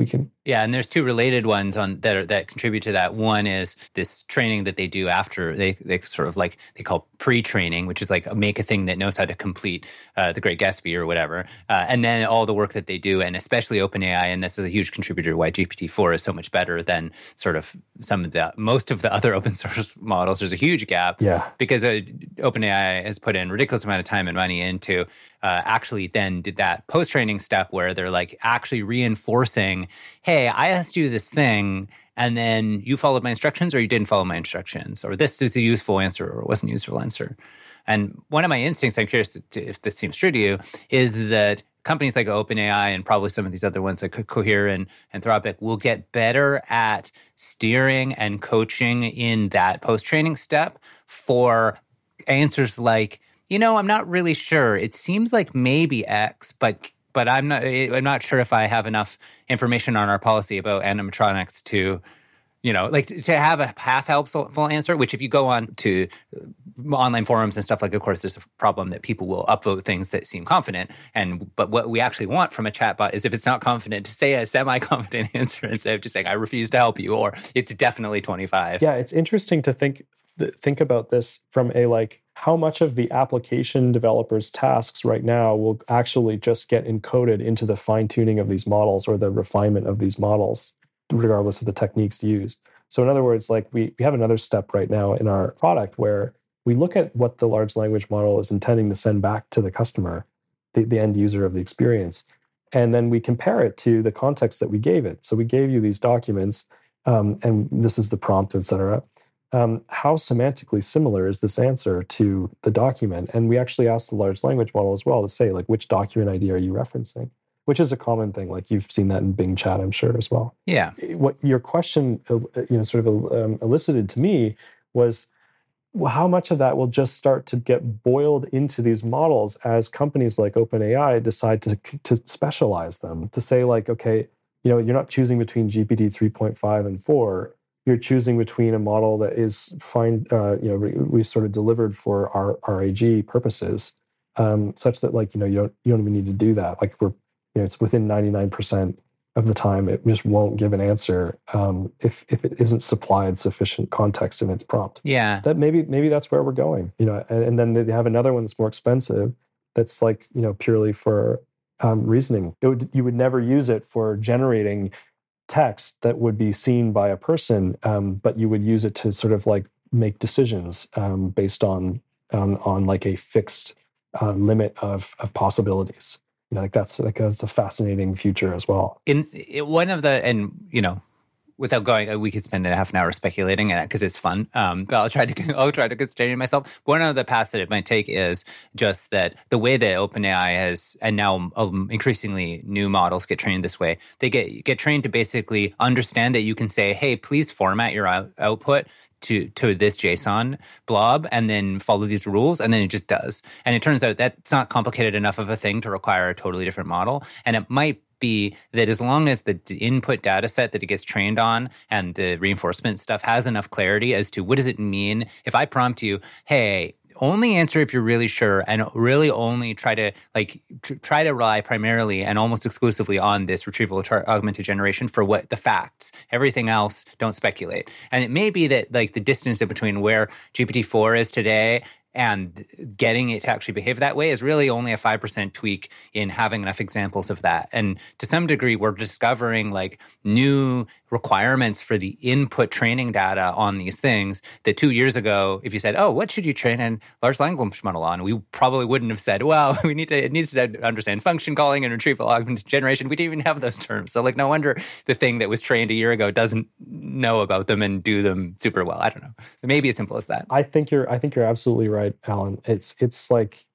Yeah, and there's two related ones on that are, that contribute to that. One is this training that they do after they they sort of like they call pre-training, which is like make a thing that knows how to complete uh, the Great Gatsby or whatever, uh, and then all the work that they do, and especially OpenAI, and this is a huge contributor to why G P T four is so much better than sort of some of the most of the other open source models. There's a huge gap, yeah, because uh, OpenAI has put in a ridiculous amount of time and money into. Uh, actually then did that post-training step where they're like actually reinforcing, hey, I asked you this thing and then you followed my instructions or you didn't follow my instructions, or this is a useful answer or it wasn't a useful answer. And one of my instincts, I'm curious to, if this seems true to you, is that companies like OpenAI and probably some of these other ones like Cohere and Anthropic will get better at steering and coaching in that post-training step for answers like, you know, I'm not really sure. It seems like maybe X, but but I'm not. I'm not sure if I have enough information on our policy about animatronics to, you know, like to, to have a half helpful answer. Which, if you go on to online forums and stuff, like, of course, there's a problem that people will upvote things that seem confident. And but what we actually want from a chatbot is if it's not confident, to say a semi-confident answer instead of just saying I refuse to help you or it's definitely twenty-five. Yeah, it's interesting to think think about this from a like. How much of the application developers' tasks right now will actually just get encoded into the fine-tuning of these models or the refinement of these models, regardless of the techniques used? So in other words, like we, we have another step right now in our product where we look at what the large language model is intending to send back to the customer, the, the end user of the experience, and then we compare it to the context that we gave it. So we gave you these documents, um, and this is the prompt, et cetera. Um, how semantically similar is this answer to the document? And we actually asked the large language model as well to say, like, which document I D are you referencing? Which is a common thing. Like you've seen that in Bing Chat, I'm sure, as well. Yeah. What your question, you know, sort of um, elicited to me was, well, how much of that will just start to get boiled into these models as companies like OpenAI decide to to specialize them, to say, like, okay, you know, you're not choosing between G P T three point five and four. You're choosing between a model that is fine, uh, you know, we, we sort of delivered for our R A G purposes, um, such that, like, you know, you don't you don't even need to do that. Like we're, you know, it's within ninety-nine percent of the time it just won't give an answer um, if if it isn't supplied sufficient context in its prompt. Yeah, that maybe maybe that's where we're going. You know, and, and then they have another one that's more expensive. That's like, you know, purely for um, reasoning. It would, you would never use it for generating text that would be seen by a person, um, but you would use it to sort of like make decisions um, based on, on on like a fixed uh, limit of of possibilities. You know, like that's like that's a fascinating future as well. In, in one of the, and you know, without going, we could spend a half an hour speculating in it because it's fun. Um, but I'll try to I'll try to constrain myself. One of the paths that it might take is just that the way that OpenAI has, and now um, increasingly new models get trained this way. They get get trained to basically understand that you can say, "Hey, please format your out- output." to to this JSON blob and then follow these rules, and then it just does. And it turns out that's not complicated enough of a thing to require a totally different model. And it might be that as long as the input data set that it gets trained on and the reinforcement stuff has enough clarity as to what does it mean if I prompt you, hey, only answer if you're really sure, and really only try to like tr- try to rely primarily and almost exclusively on this retrieval tar- augmented generation for what the facts. Everything else, don't speculate. And it may be that like the distance in between where G P T four is today and getting it to actually behave that way is really only a five percent tweak in having enough examples of that. And to some degree, we're discovering like new requirements for the input training data on these things that two years ago, if you said, oh, what should you train a large language model on? We probably wouldn't have said, well, we need to, it needs to understand function calling and retrieval augmented generation. We didn't even have those terms. So like, no wonder the thing that was trained a year ago doesn't know about them and do them super well. I don't know. It may be as simple as that. I think you're, I think you're absolutely right, Alan. It's, it's like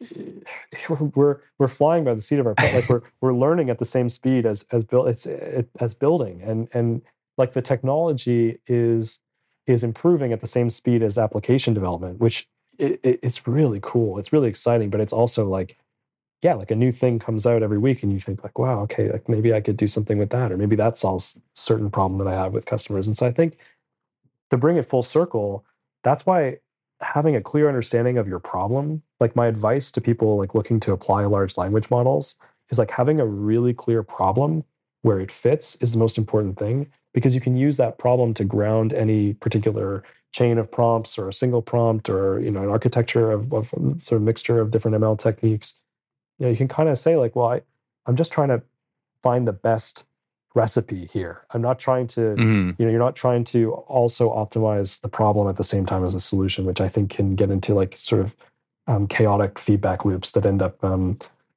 we're, we're flying by the seat of our pants. Like we're, we're learning at the same speed as, as build, it's it, as building. And, and, like the technology is is improving at the same speed as application development, which it, it, it's really cool. It's really exciting, but it's also like, yeah, like a new thing comes out every week, and you think like, wow, okay, like maybe I could do something with that, or maybe that solves a certain problem that I have with customers. And so I think to bring it full circle, that's why having a clear understanding of your problem, like my advice to people like looking to apply large language models, is like having a really clear problem where it fits is the most important thing, because you can use that problem to ground any particular chain of prompts or a single prompt or, you know, an architecture of, of sort of mixture of different M L techniques. You know, you can kind of say like, well, I, I'm just trying to find the best recipe here. I'm not trying to, Mm-hmm. you know, you're not trying to also optimize the problem at the same time as the solution, which I think can get into like sort of um, chaotic feedback loops that end up, um,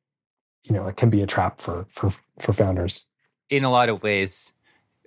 you know, it can be a trap for for for founders. In a lot of ways,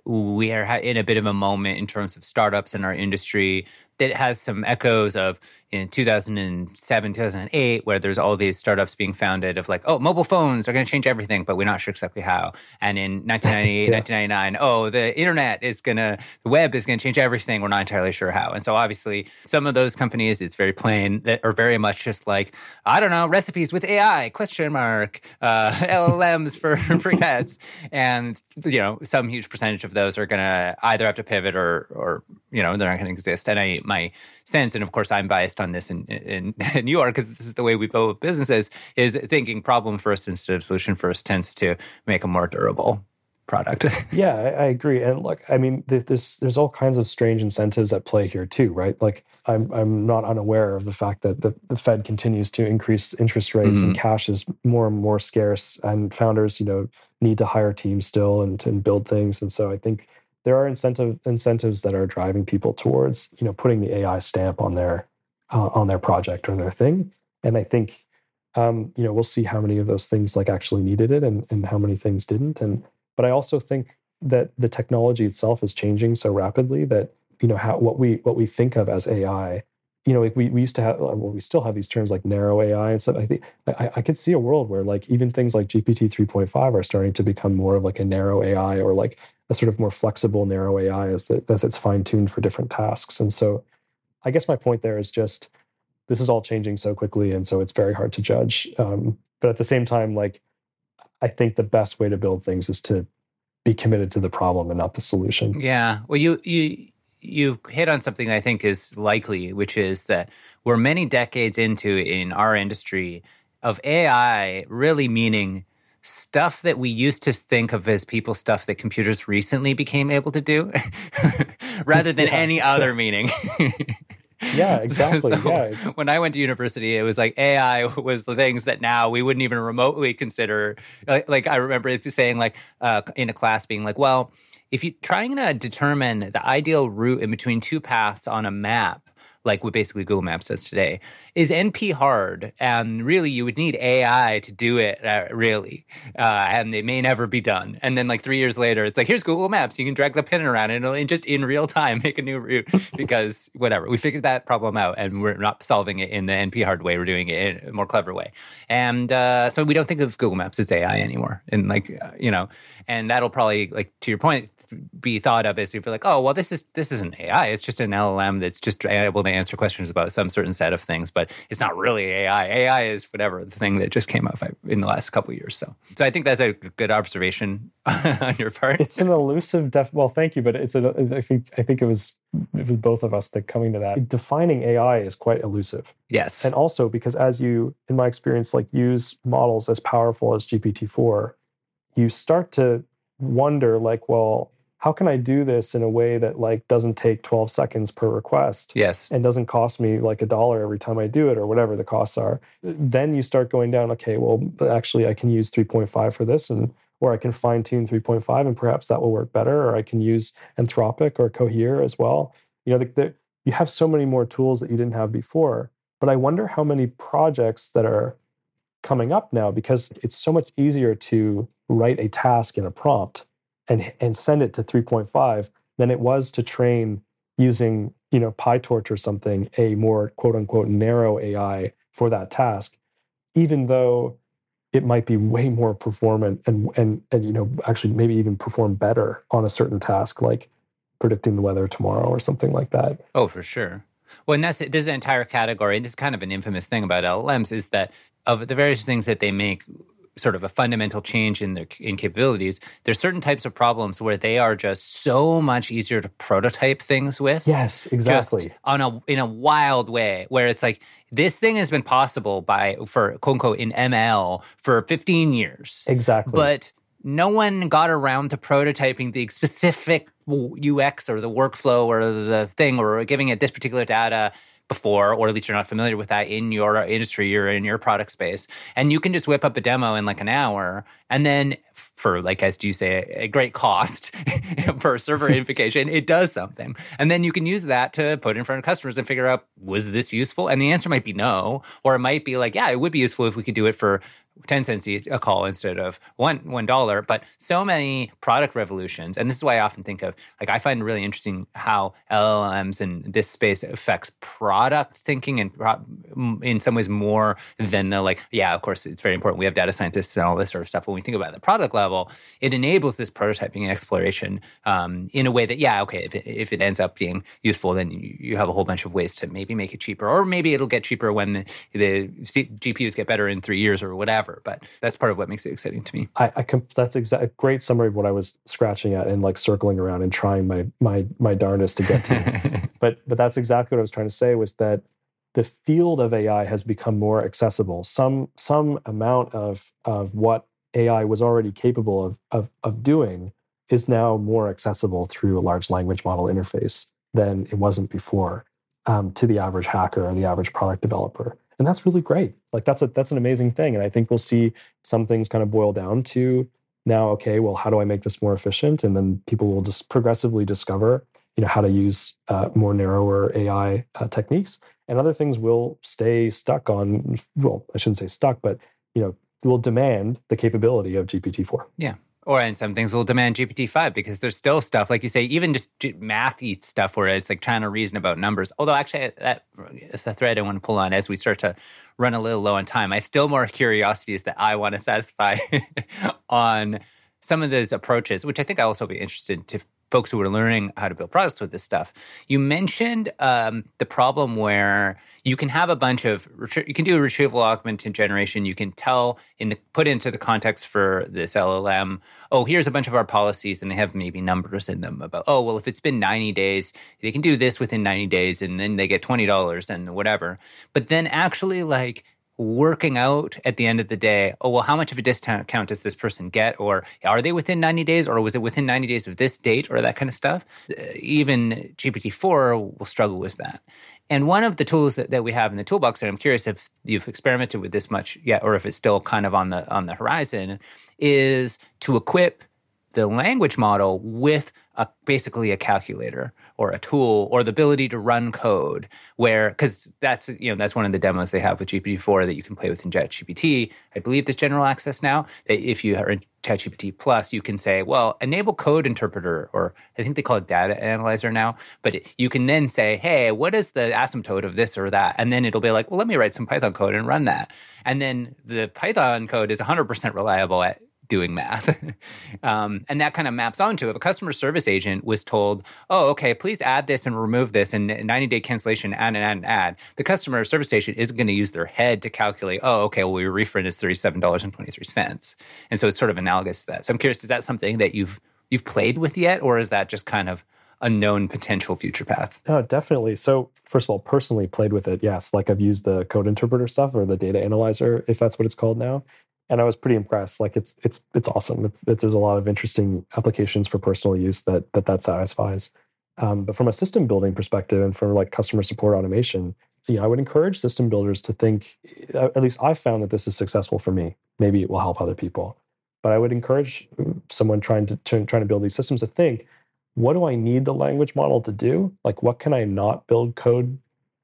we are in a bit of a moment in terms of startups in our industry that has some echoes of in two thousand seven, two thousand eight, where there's all these startups being founded of like, oh, mobile phones are going to change everything, but we're not sure exactly how. And in nineteen ninety-eight, yeah. nineteen ninety-nine, oh, the internet is going to, the web is going to change everything. We're not entirely sure how. And so obviously some of those companies, it's very plain, that are very much just like, I don't know, recipes with A I, question mark, uh, L L Ms for, for pets. And, you know, some huge percentage of those are going to either have to pivot or, or you know, they're not going to exist. And I, my sense, and of course I'm biased on this in, in, in New York because this is the way we build businesses, is thinking problem first instead of solution first tends to make a more durable product. Yeah, I, I agree. And look, I mean, there's there's all kinds of strange incentives at play here too, right? Like I'm I'm not unaware of the fact that the, the Fed continues to increase interest rates mm-hmm. and cash is more and more scarce, and founders, you know, need to hire teams still and, and build things. And so I think there are incentive incentives that are driving people towards, you know, putting the A I stamp on their uh, on their project or their thing. And I think, um, you know, we'll see how many of those things like actually needed it and, and how many things didn't. And but I also think that the technology itself is changing so rapidly that, you know, how what we what we think of as A I, you know, like we, we used to have, well, we still have these terms like narrow A I and stuff. I think I, I could see a world where like even things like G P T three point five are starting to become more of like a narrow A I, or like a sort of more flexible narrow A I as, the, as it's fine tuned for different tasks. And so I guess my point there is just, this is all changing so quickly. And so it's very hard to judge. Um, but at the same time, like, I think the best way to build things is to be committed to the problem and not the solution. Yeah. Well, you, you, you hit on something I think is likely, which is that we're many decades into in our industry of A I really meaning stuff that we used to think of as people stuff that computers recently became able to do rather than yeah. any other meaning. Yeah, exactly. So yeah. So when I went to university, it was like A I was the things that now we wouldn't even remotely consider. Like, like I remember it saying like uh, in a class being like, well, if you're trying to determine the ideal route in between two paths on a map, like what basically Google Maps does today, is N P hard. And really, you would need A I to do it, uh, really. Uh, and it may never be done. And then like three years later, it's like, here's Google Maps. You can drag the pin around and it'll just in real time make a new route because whatever. We figured that problem out and we're not solving it in the N P hard way. We're doing it in a more clever way. And uh, so we don't think of Google Maps as A I anymore. And like, uh, you know, and that'll probably, like to your point, be thought of as if you're like, oh, well, this is this isn't A I. It's just an L L M that's just able to answer questions about some certain set of things, but it's not really A I. A I is whatever the thing that just came out in the last couple of years. So, so I think that's a good observation on your part. It's an elusive. Def- well, thank you, but it's a. I think I think it was it was both of us that coming to that. Defining A I is quite elusive. Yes, and also because as you, in my experience, like use models as powerful as G P T four, you start to wonder, like, well, how can I do this in a way that like doesn't take twelve seconds per request? Yes. And doesn't cost me like a dollar every time I do it or whatever the costs are. Then you start going down, okay, well, actually I can use three point five for this, and or I can fine tune three point five and perhaps that will work better, or I can use Anthropic or Cohere as well. You know, the, the, you have so many more tools that you didn't have before. But I wonder how many projects that are coming up now, because it's so much easier to write a task in a prompt and and send it to three point five than it was to train using, you know, PyTorch or something, a more quote unquote narrow A I for that task, even though it might be way more performant and and and you know, actually maybe even perform better on a certain task like predicting the weather tomorrow or something like that. Oh, for sure. Well, and that's this is an entire category, and this is kind of an infamous thing about L L Ms is that of the various things that they make sort of a fundamental change in their in capabilities, there's certain types of problems where they are just so much easier to prototype things with. Yes, exactly. Just on a in a wild way, where it's like this thing has been possible by for quote unquote in M L for fifteen years. Exactly. But no one got around to prototyping the specific U X or the workflow or the thing or giving it this particular data before, or at least you're not familiar with that in your industry or in your product space. And you can just whip up a demo in like an hour. And then for, like, as you say, a great cost per server invocation, it does something. And then you can use that to put in front of customers and figure out, was this useful? And the answer might be no. Or it might be like, yeah, it would be useful if we could do it for ten cents a call instead of one one dollar. But so many product revolutions, and this is why I often think of, like, I find it really interesting how L L Ms in this space affects product thinking, and pro- in some ways more than the, like, yeah, of course it's very important. We have data scientists and all this sort of stuff. When we think about the product level, it enables this prototyping and exploration um, in a way that, yeah, okay, if it, if it ends up being useful, then you, you have a whole bunch of ways to maybe make it cheaper, or maybe it'll get cheaper when the, the G P Us get better in three years or whatever. But that's part of what makes it exciting to me. I, I comp- that's exact a great summary of what I was scratching at and like circling around and trying my my my darndest to get to. but but that's exactly what I was trying to say, was that the field of A I has become more accessible. Some some amount of of what A I was already capable of of of doing is now more accessible through a large language model interface than it wasn't before, um, to the average hacker or the average product developer. And that's really great. Like that's a that's an amazing thing. And I think we'll see some things kind of boil down to now, okay, well, how do I make this more efficient? And then people will just progressively discover, you know, how to use uh, more narrower A I uh, techniques. And other things will stay stuck on, well, I shouldn't say stuck, but, you know, will demand the capability of G P T four. Yeah. Or, and some things will demand G P T five, because there's still stuff, like you say, even just mathy stuff where it's like trying to reason about numbers. Although actually, that is a thread I want to pull on as we start to run a little low on time. I still more curiosities that I want to satisfy on some of those approaches, which I think I'll also be interested to folks who are learning how to build products with this stuff. You mentioned um, the problem where you can have a bunch of, retrie- you can do a retrieval augmented generation. You can tell, in the put into the context for this L L M, oh, here's a bunch of our policies, and they have maybe numbers in them about, oh, well, if it's been ninety days, they can do this within ninety days, and then they get twenty dollars and whatever. But then actually, like, working out at the end of the day, oh, well, how much of a discount does this person get? Or are they within ninety days? Or was it within ninety days of this date? Or that kind of stuff. Even G P T four will struggle with that. And one of the tools that, that we have in the toolbox, and I'm curious if you've experimented with this much yet, or if it's still kind of on the on the horizon, is to equip the language model with a, basically a calculator or a tool or the ability to run code, where, because that's, you know, that's one of the demos they have with G P T four that you can play with in ChatGPT. I believe there's general access now. If you are in ChatGPT Plus, you can say, well, enable code interpreter, or I think they call it data analyzer now, but it, you can then say, hey, what is the asymptote of this or that? And then it'll be like, well, let me write some Python code and run that. And then the Python code is one hundred percent reliable at doing math. um, and that kind of maps onto, if a customer service agent was told, oh, okay, please add this and remove this, and ninety-day cancellation, add and add and add, the customer service agent isn't going to use their head to calculate, oh, okay, well, your refund is thirty-seven dollars and twenty-three cents. And so it's sort of analogous to that. So I'm curious, is that something that you've you've played with yet, or is that just kind of a known potential future path? No, definitely. So first of all, personally played with it, yes. Like I've used the code interpreter stuff, or the data analyzer, if that's what it's called now. And I was pretty impressed. Like it's it's it's awesome. It's, it, there's a lot of interesting applications for personal use that that that satisfies. Um, but from a system building perspective, and for like customer support automation, you know, I would encourage system builders to think. At least I've found that this is successful for me. Maybe it will help other people. But I would encourage someone trying to trying to build these systems to think, what do I need the language model to do? Like, what can I not build code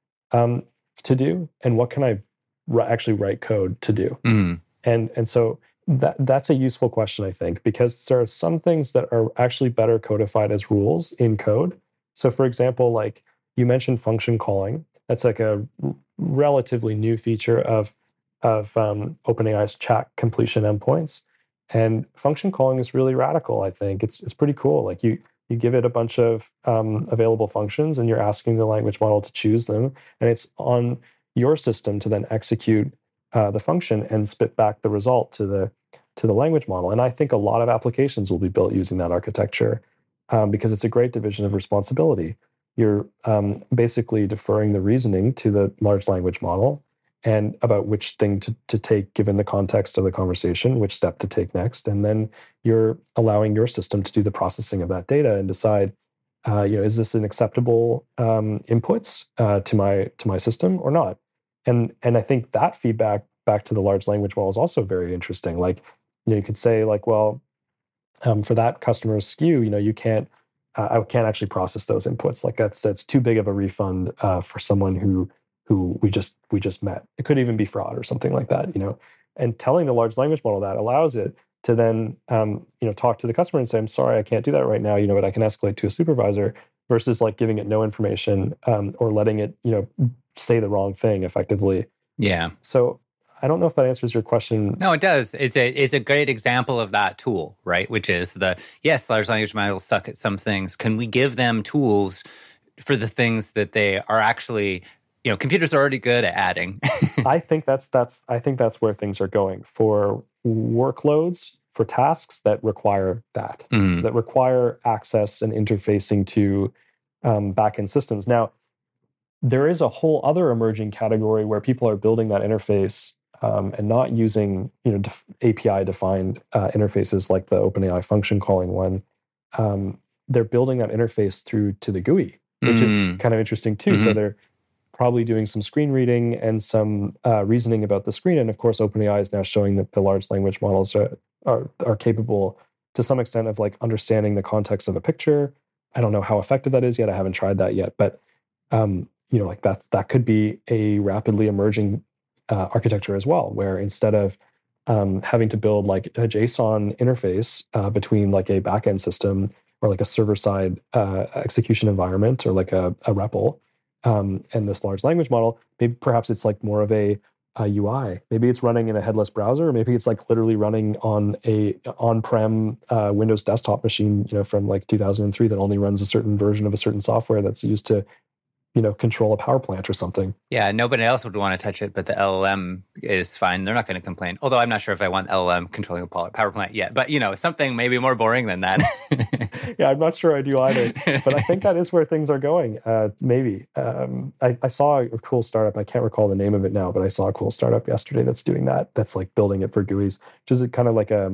um, to do, and what can I r- actually write code to do? Mm. And and so that that's a useful question, I think, because there are some things that are actually better codified as rules in code. So, for example, like you mentioned function calling. That's like a r- relatively new feature of of um, OpenAI's chat completion endpoints. And function calling is really radical, I think. It's it's pretty cool. Like you you give it a bunch of um, available functions, and you're asking the language model to choose them, and it's on your system to then execute Uh, the function and spit back the result to the to the language model. And I think a lot of applications will be built using that architecture um, because it's a great division of responsibility. You're um, basically deferring the reasoning to the large language model, and about which thing to, to take given the context of the conversation, which step to take next. And then you're allowing your system to do the processing of that data and decide, uh, you know, is this an acceptable um, inputs uh, to my to my system or not? And and I think that feedback back to the large language model is also very interesting. Like, you know, you could say like, well, um, for that customer S K U, you know, you can't, uh, I can't actually process those inputs. Like that's that's too big of a refund uh, for someone who who we just we just met. It could even be fraud or something like that, you know. And telling the large language model that allows it to then um, you know talk to the customer and say, I'm sorry, I can't do that right now. You know, but I can escalate to a supervisor versus like giving it no information um, or letting it you know say the wrong thing effectively. Yeah. So I don't know if that answers your question. No, it does. It's a it's a great example of that tool, right? Which is the, yes, large language models suck at some things. Can we give them tools for the things that they are actually, you know, computers are already good at adding. I think that's that's I think that's where things are going for workloads, for tasks that require that, mm. that require access and interfacing to um, backend systems. Now, there is a whole other emerging category where people are building that interface um, and not using you know def- A P I defined uh, interfaces like the OpenAI function calling one. Um, they're building that interface through to the G U I, which mm. is kind of interesting too. Mm-hmm. So they're probably doing some screen reading and some uh, reasoning about the screen. And of course, OpenAI is now showing that the large language models are, are are capable to some extent of like understanding the context of a picture. I don't know how effective that is yet. I haven't tried that yet, but um, you know, like that that could be a rapidly emerging uh, architecture as well, where instead of um, having to build like a JSON interface uh, between like a backend system or like a server side uh, execution environment or like a, a R E P L, Um, and this large language model, maybe perhaps it's like more of a, a U I. Maybe it's running in a headless browser, or maybe it's like literally running on a on-prem uh, Windows desktop machine, you know, from like two thousand three that only runs a certain version of a certain software that's used to, you know, control a power plant or something. Yeah, nobody else would want to touch it, but the L L M is fine. They're not going to complain. Although I'm not sure if I want L L M controlling a power plant yet. But, you know, something maybe more boring than that. Yeah, I'm not sure I do either. But I think that is where things are going. Uh, maybe. Um, I, I saw a cool startup. I can't recall the name of it now, but I saw a cool startup yesterday that's doing that. That's like building it for G U Is, which is kind of like a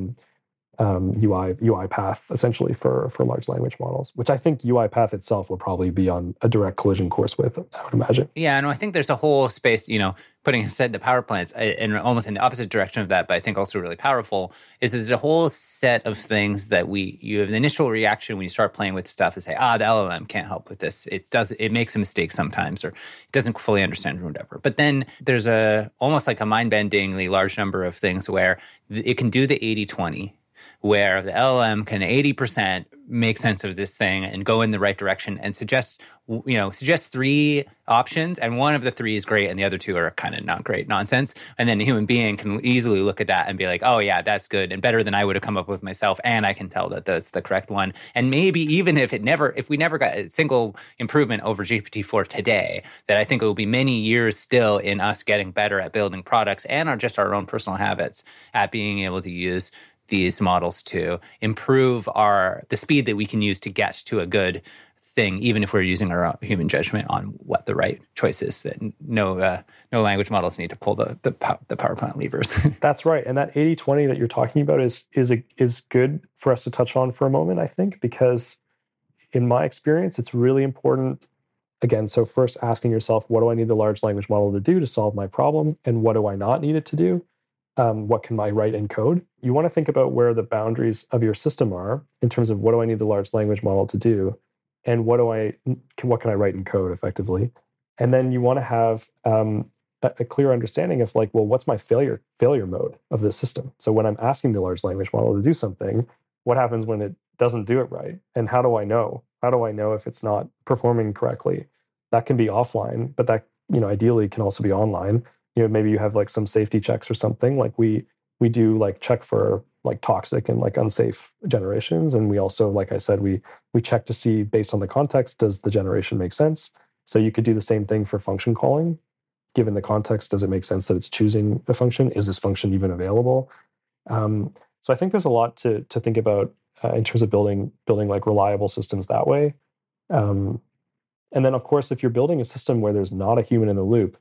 um, U I U I path essentially for for large language models, which I think U I path itself will probably be on a direct collision course with, I would imagine. Yeah, and I think there's a whole space, you know, putting aside the power plants, and almost in the opposite direction of that, but I think also really powerful, is that there's a whole set of things that we, you have the initial reaction when you start playing with stuff is say, ah, the L L M can't help with this. It does, it makes a mistake sometimes, or it doesn't fully understand or whatever. But then there's a almost like a mind-bendingly large number of things where it can do the eighty twenty, where the L L M can eighty percent make sense of this thing and go in the right direction and suggest, you know, suggest three options, and one of the three is great and the other two are kind of not great nonsense. And then a human being can easily look at that and be like, oh yeah, that's good and better than I would have come up with myself, and I can tell that that's the correct one. And maybe even if it never, if we never got a single improvement over G P T four today, that I think it will be many years still in us getting better at building products and our just our own personal habits at being able to use these models to improve our the speed that we can use to get to a good thing, even if we're using our human judgment on what the right choice is. That no uh, no language models need to pull the the, pow- the power plant levers. That's right, and that eighty twenty that you're talking about is is a, is good for us to touch on for a moment, I think, because in my experience, it's really important. Again, so first asking yourself, what do I need the large language model to do to solve my problem, and what do I not need it to do? Um, what can I write in code? You want to think about where the boundaries of your system are in terms of what do I need the large language model to do, and what do I can, what can I write in code effectively? And then you want to have um, a, a clear understanding of like, well, what's my failure failure mode of this system? So when I'm asking the large language model to do something, what happens when it doesn't do it right? And how do I know? How do I know if it's not performing correctly? That can be offline, but that you know ideally can also be online. You know, maybe you have like some safety checks or something. Like we we do like check for like toxic and like unsafe generations, and we also, like I said, we we check to see based on the context, does the generation make sense? So you could do the same thing for function calling. Given the context, does it make sense that it's choosing a function? Is this function even available? Um, so I think there's a lot to to think about uh, in terms of building building like reliable systems that way. Um, and then of course, if you're building a system where there's not a human in the loop,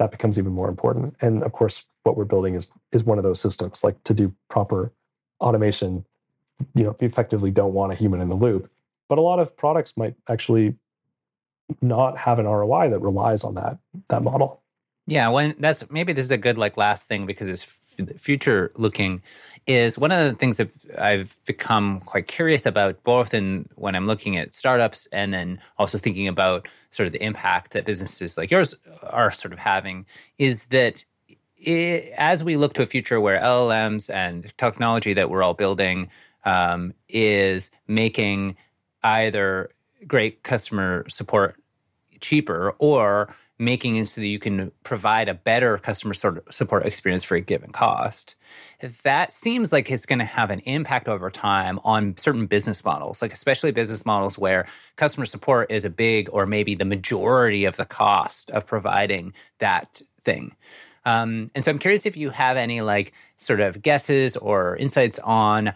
that becomes even more important. And of course, what we're building is is one of those systems. Like to do proper automation, you know, you effectively don't want a human in the loop. But a lot of products might actually not have an R O I that relies on that that model. Yeah, when that's maybe this is a good like last thing because it's future looking. Is one of the things that I've become quite curious about, both in when I'm looking at startups and then also thinking about sort of the impact that businesses like yours are sort of having, is that it, as we look to a future where L L Ms and technology that we're all building um, is making either great customer support cheaper or making it so that you can provide a better customer support experience for a given cost, that seems like it's going to have an impact over time on certain business models, like especially business models where customer support is a big or maybe the majority of the cost of providing that thing. Um, and so I'm curious if you have any like sort of guesses or insights on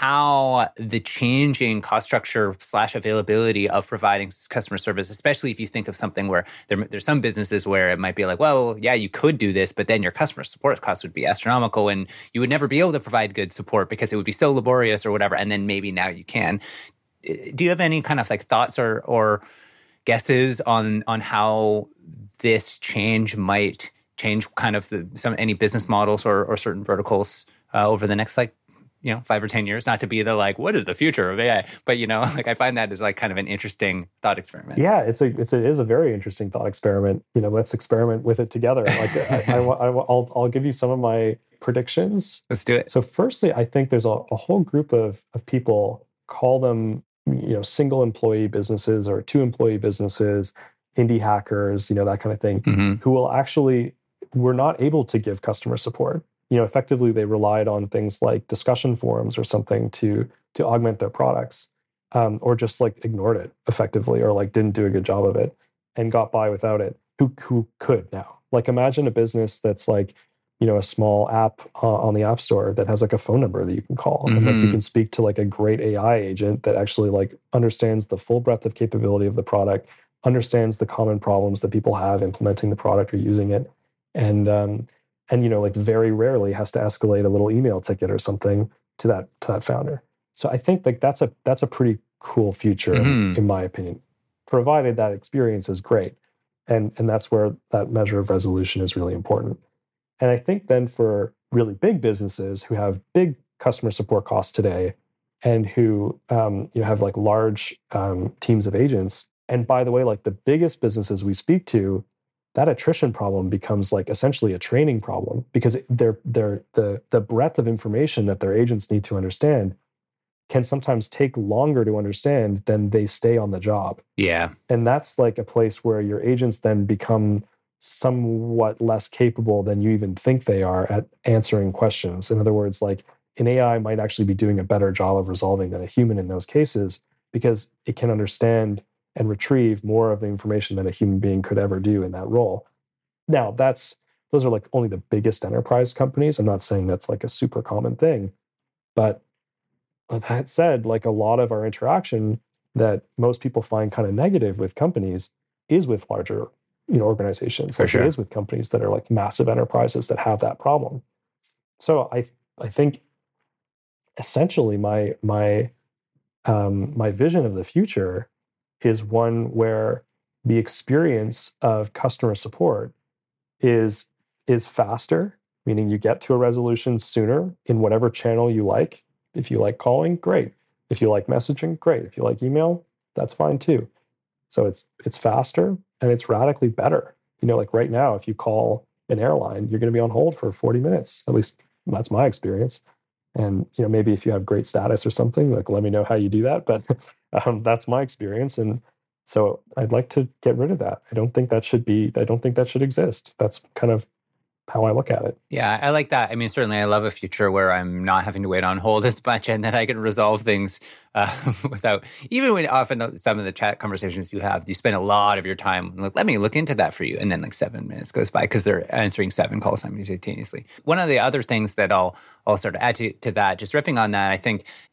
how the changing cost structure slash availability of providing customer service, especially if you think of something where there, there's some businesses where it might be like, well, yeah, you could do this, but then your customer support costs would be astronomical and you would never be able to provide good support because it would be so laborious or whatever. And then maybe now you can. Do you have any kind of like thoughts or, or guesses on, on how this change might change kind of the, some any business models or, or certain verticals uh, over the next like you know five or ten years? Not to be the like what is the future of A I, but you know like I find that is like kind of an interesting thought experiment. Yeah, it's a it's a, it is a very interesting thought experiment. You know, let's experiment with it together. Like I, I, I, I'll I'll give you some of my predictions. Let's do it. So firstly, I think there's a, a whole group of of people, call them you know single employee businesses or two employee businesses, indie hackers, you know that kind of thing, mm-hmm. who will actually were not able to give customer support. You know, effectively they relied on things like discussion forums or something to to augment their products, um, or just like ignored it effectively, or like didn't do a good job of it and got by without it. Who who could now? Like imagine a business that's like, you know, a small app uh, on the App Store that has like a phone number that you can call, mm-hmm. and like you can speak to like a great A I agent that actually like understands the full breadth of capability of the product, understands the common problems that people have implementing the product or using it. And um, and you know, like very rarely has to escalate a little email ticket or something to that to that founder. So I think like that's a that's a pretty cool future, mm-hmm. in, in my opinion, provided that experience is great, and and that's where that measure of resolution is really important. And I think then for really big businesses who have big customer support costs today, and who um, you know have like large um, teams of agents, and by the way, like the biggest businesses we speak to, that attrition problem becomes like essentially a training problem because they're, they're, the, the breadth of information that their agents need to understand can sometimes take longer to understand than they stay on the job. Yeah. And that's like a place where your agents then become somewhat less capable than you even think they are at answering questions. In other words, like an A I might actually be doing a better job of resolving than a human in those cases because it can understand and retrieve more of the information than a human being could ever do in that role. Now, that's those are like only the biggest enterprise companies. I'm not saying that's like a super common thing, but that said, like a lot of our interaction that most people find kind of negative with companies is with larger, you know, organizations. For like sure. It is with companies that are like massive enterprises that have that problem. So I I think essentially my my um, my vision of the future is one where the experience of customer support is is faster, meaning you get to a resolution sooner in whatever channel you like. If you like calling, great. If you like messaging, great. If you like email, that's fine too. So it's it's faster and it's radically better. You know, like right now, if you call an airline, you're going to be on hold for forty minutes. At least that's my experience. And you know, maybe if you have great status or something, like let me know how you do that. But um, that's my experience, and so I'd like to get rid of that. I don't think that should be. I don't think that should exist. That's kind of how I look at it. Yeah, I like that. I mean, certainly I love a future where I'm not having to wait on hold as much and that I can resolve things uh, without, even when often some of the chat conversations you have, you spend a lot of your time, like, let me look into that for you. And then like seven minutes goes by because they're answering seven calls simultaneously. One of the other things that I'll, I'll sort of add to, to that, just riffing on that, I think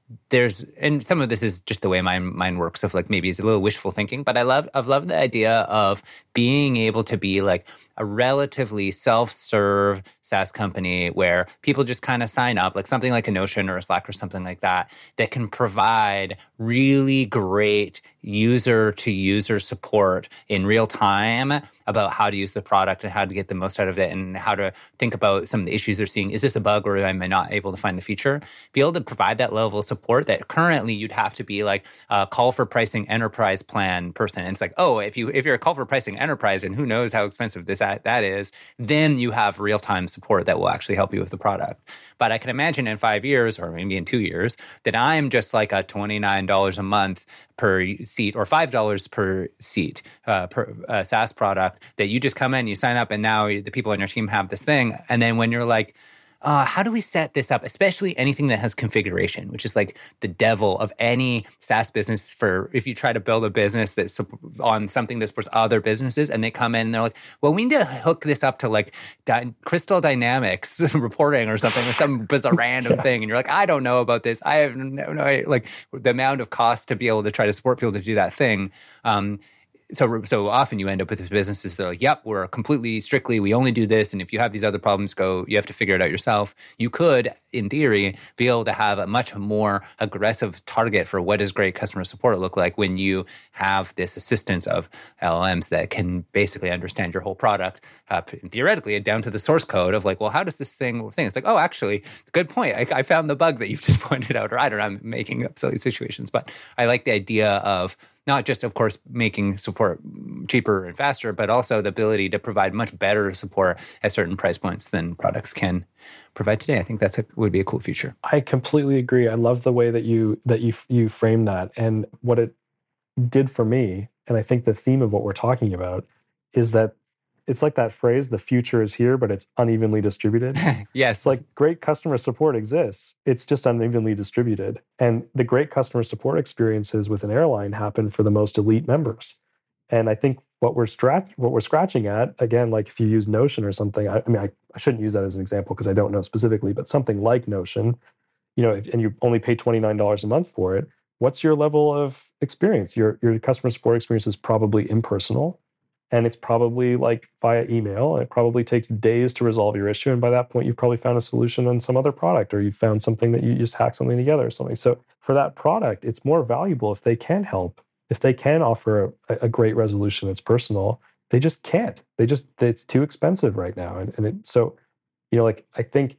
there's, and some of this is just the way my mind works of like maybe it's a little wishful thinking, but I love, I've loved the idea of being able to be like a relatively self-serve SaaS company where people just kind of sign up, like something like a Notion or a Slack or something like that, that can provide really great user-to-user support in real time about how to use the product and how to get the most out of it and how to think about some of the issues they're seeing. Is this a bug or am I not able to find the feature? Be able to provide that level of support that currently you'd have to be like a call for pricing enterprise plan person. And it's like, oh, if, you, if you're a call for pricing enterprise and who knows how expensive this that is, then you have real-time support that will actually help you with the product. But I can imagine in five years or maybe in two years that I'm just like a twenty-nine dollars a month per seat or five dollars per seat uh, per uh, SaaS product that you just come in, you sign up, and now the people on your team have this thing. And then when you're like, uh, how do we set this up? Especially anything that has configuration, which is like the devil of any SaaS business. For if you try to build a business that's on something that supports other businesses, and they come in and they're like, well, we need to hook this up to like di- Crystal Dynamics reporting or something, or some bizarre random yeah. thing. And you're like, I don't know about this. I have no, no like the amount of cost to be able to try to support people to do that thing. Um, So so often you end up with businesses that are like, yep, we're completely strictly, we only do this. And if you have these other problems, go, you have to figure it out yourself. You could, in theory, be able to have a much more aggressive target for what does great customer support look like when you have this assistance of L L Ms that can basically understand your whole product, uh, theoretically, down to the source code of like, well, how does this thing thing? It's like, oh, actually, good point. I, I found the bug that you've just pointed out, or I don't know, I'm making up silly situations. But I like the idea of not just, of course, making support cheaper and faster, but also the ability to provide much better support at certain price points than products can provide today. I think that's a, would be a cool feature. I completely agree. I love the way that you that you you frame that, and what it did for me. And I think the theme of what we're talking about is that it's like that phrase, the future is here, but it's unevenly distributed. Yes. It's like great customer support exists. It's just unevenly distributed. And the great customer support experiences with an airline happen for the most elite members. And I think what we're scratch, what we're scratching at, again, like if you use Notion or something, I, I mean, I, I shouldn't use that as an example because I don't know specifically, but something like Notion, you know, if, and you only pay twenty-nine dollars a month for it, what's your level of experience? Your, your customer support experience is probably impersonal. And it's probably like via email. It probably takes days to resolve your issue. And by that point, you've probably found a solution on some other product, or you've found something that you just hack something together or something. So for that product, it's more valuable if they can help, if they can offer a, a great resolution that's personal. They just can't. They just, it's too expensive right now. And, and it, so, you know, like I think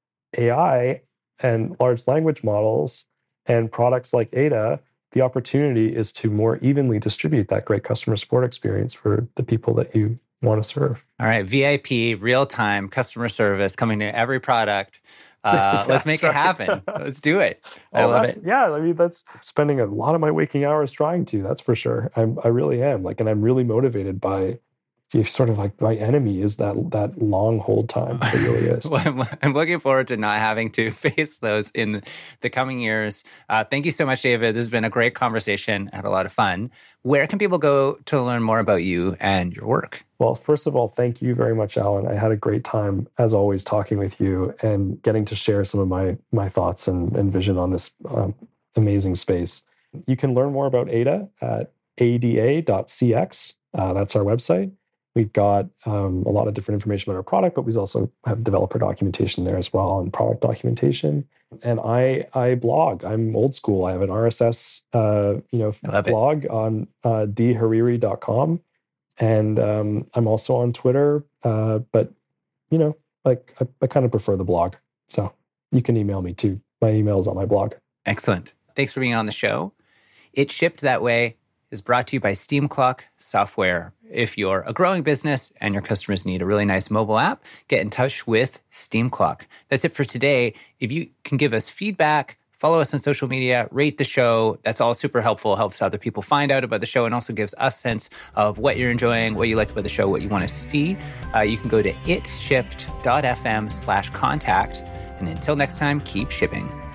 A I and large language models and products like Ada, the opportunity is to more evenly distribute that great customer support experience for the people that you want to serve. All right, V I P, real-time customer service coming to every product. Uh, yeah, let's make it happen. Let's do it. I oh, love it. Yeah, I mean, that's spending a lot of my waking hours trying to, that's for sure. I'm, I really am. Like, and I'm really motivated by sort of like my enemy is that that long hold time. It really is. Well, I'm looking forward to not having to face those in the coming years. Uh, thank you so much, David. This has been a great conversation. I had a lot of fun. Where can people go to learn more about you and your work? Well, first of all, thank you very much, Alan. I had a great time, as always, talking with you and getting to share some of my my thoughts and, and vision on this um, amazing space. You can learn more about Ada at A D A dot C X. Uh, that's our website. We've got um, a lot of different information about our product, but we also have developer documentation there as well and product documentation. And I I blog. I'm old school. I have an R S S uh, you know blog it. on uh, d hariri dot com, and um, I'm also on Twitter. Uh, but you know, like I, I kind of prefer the blog, so you can email me too. My email is on my blog. Excellent. Thanks for being on the show. It Shipped That Way is brought to you by SteamClock Software. If you're a growing business and your customers need a really nice mobile app, get in touch with SteamClock. That's it for today. If you can give us feedback, follow us on social media, rate the show. That's all super helpful. Helps other people find out about the show and also gives us a sense of what you're enjoying, what you like about the show, what you want to see. Uh, you can go to itshipped dot f m slash contact. And until next time, keep shipping.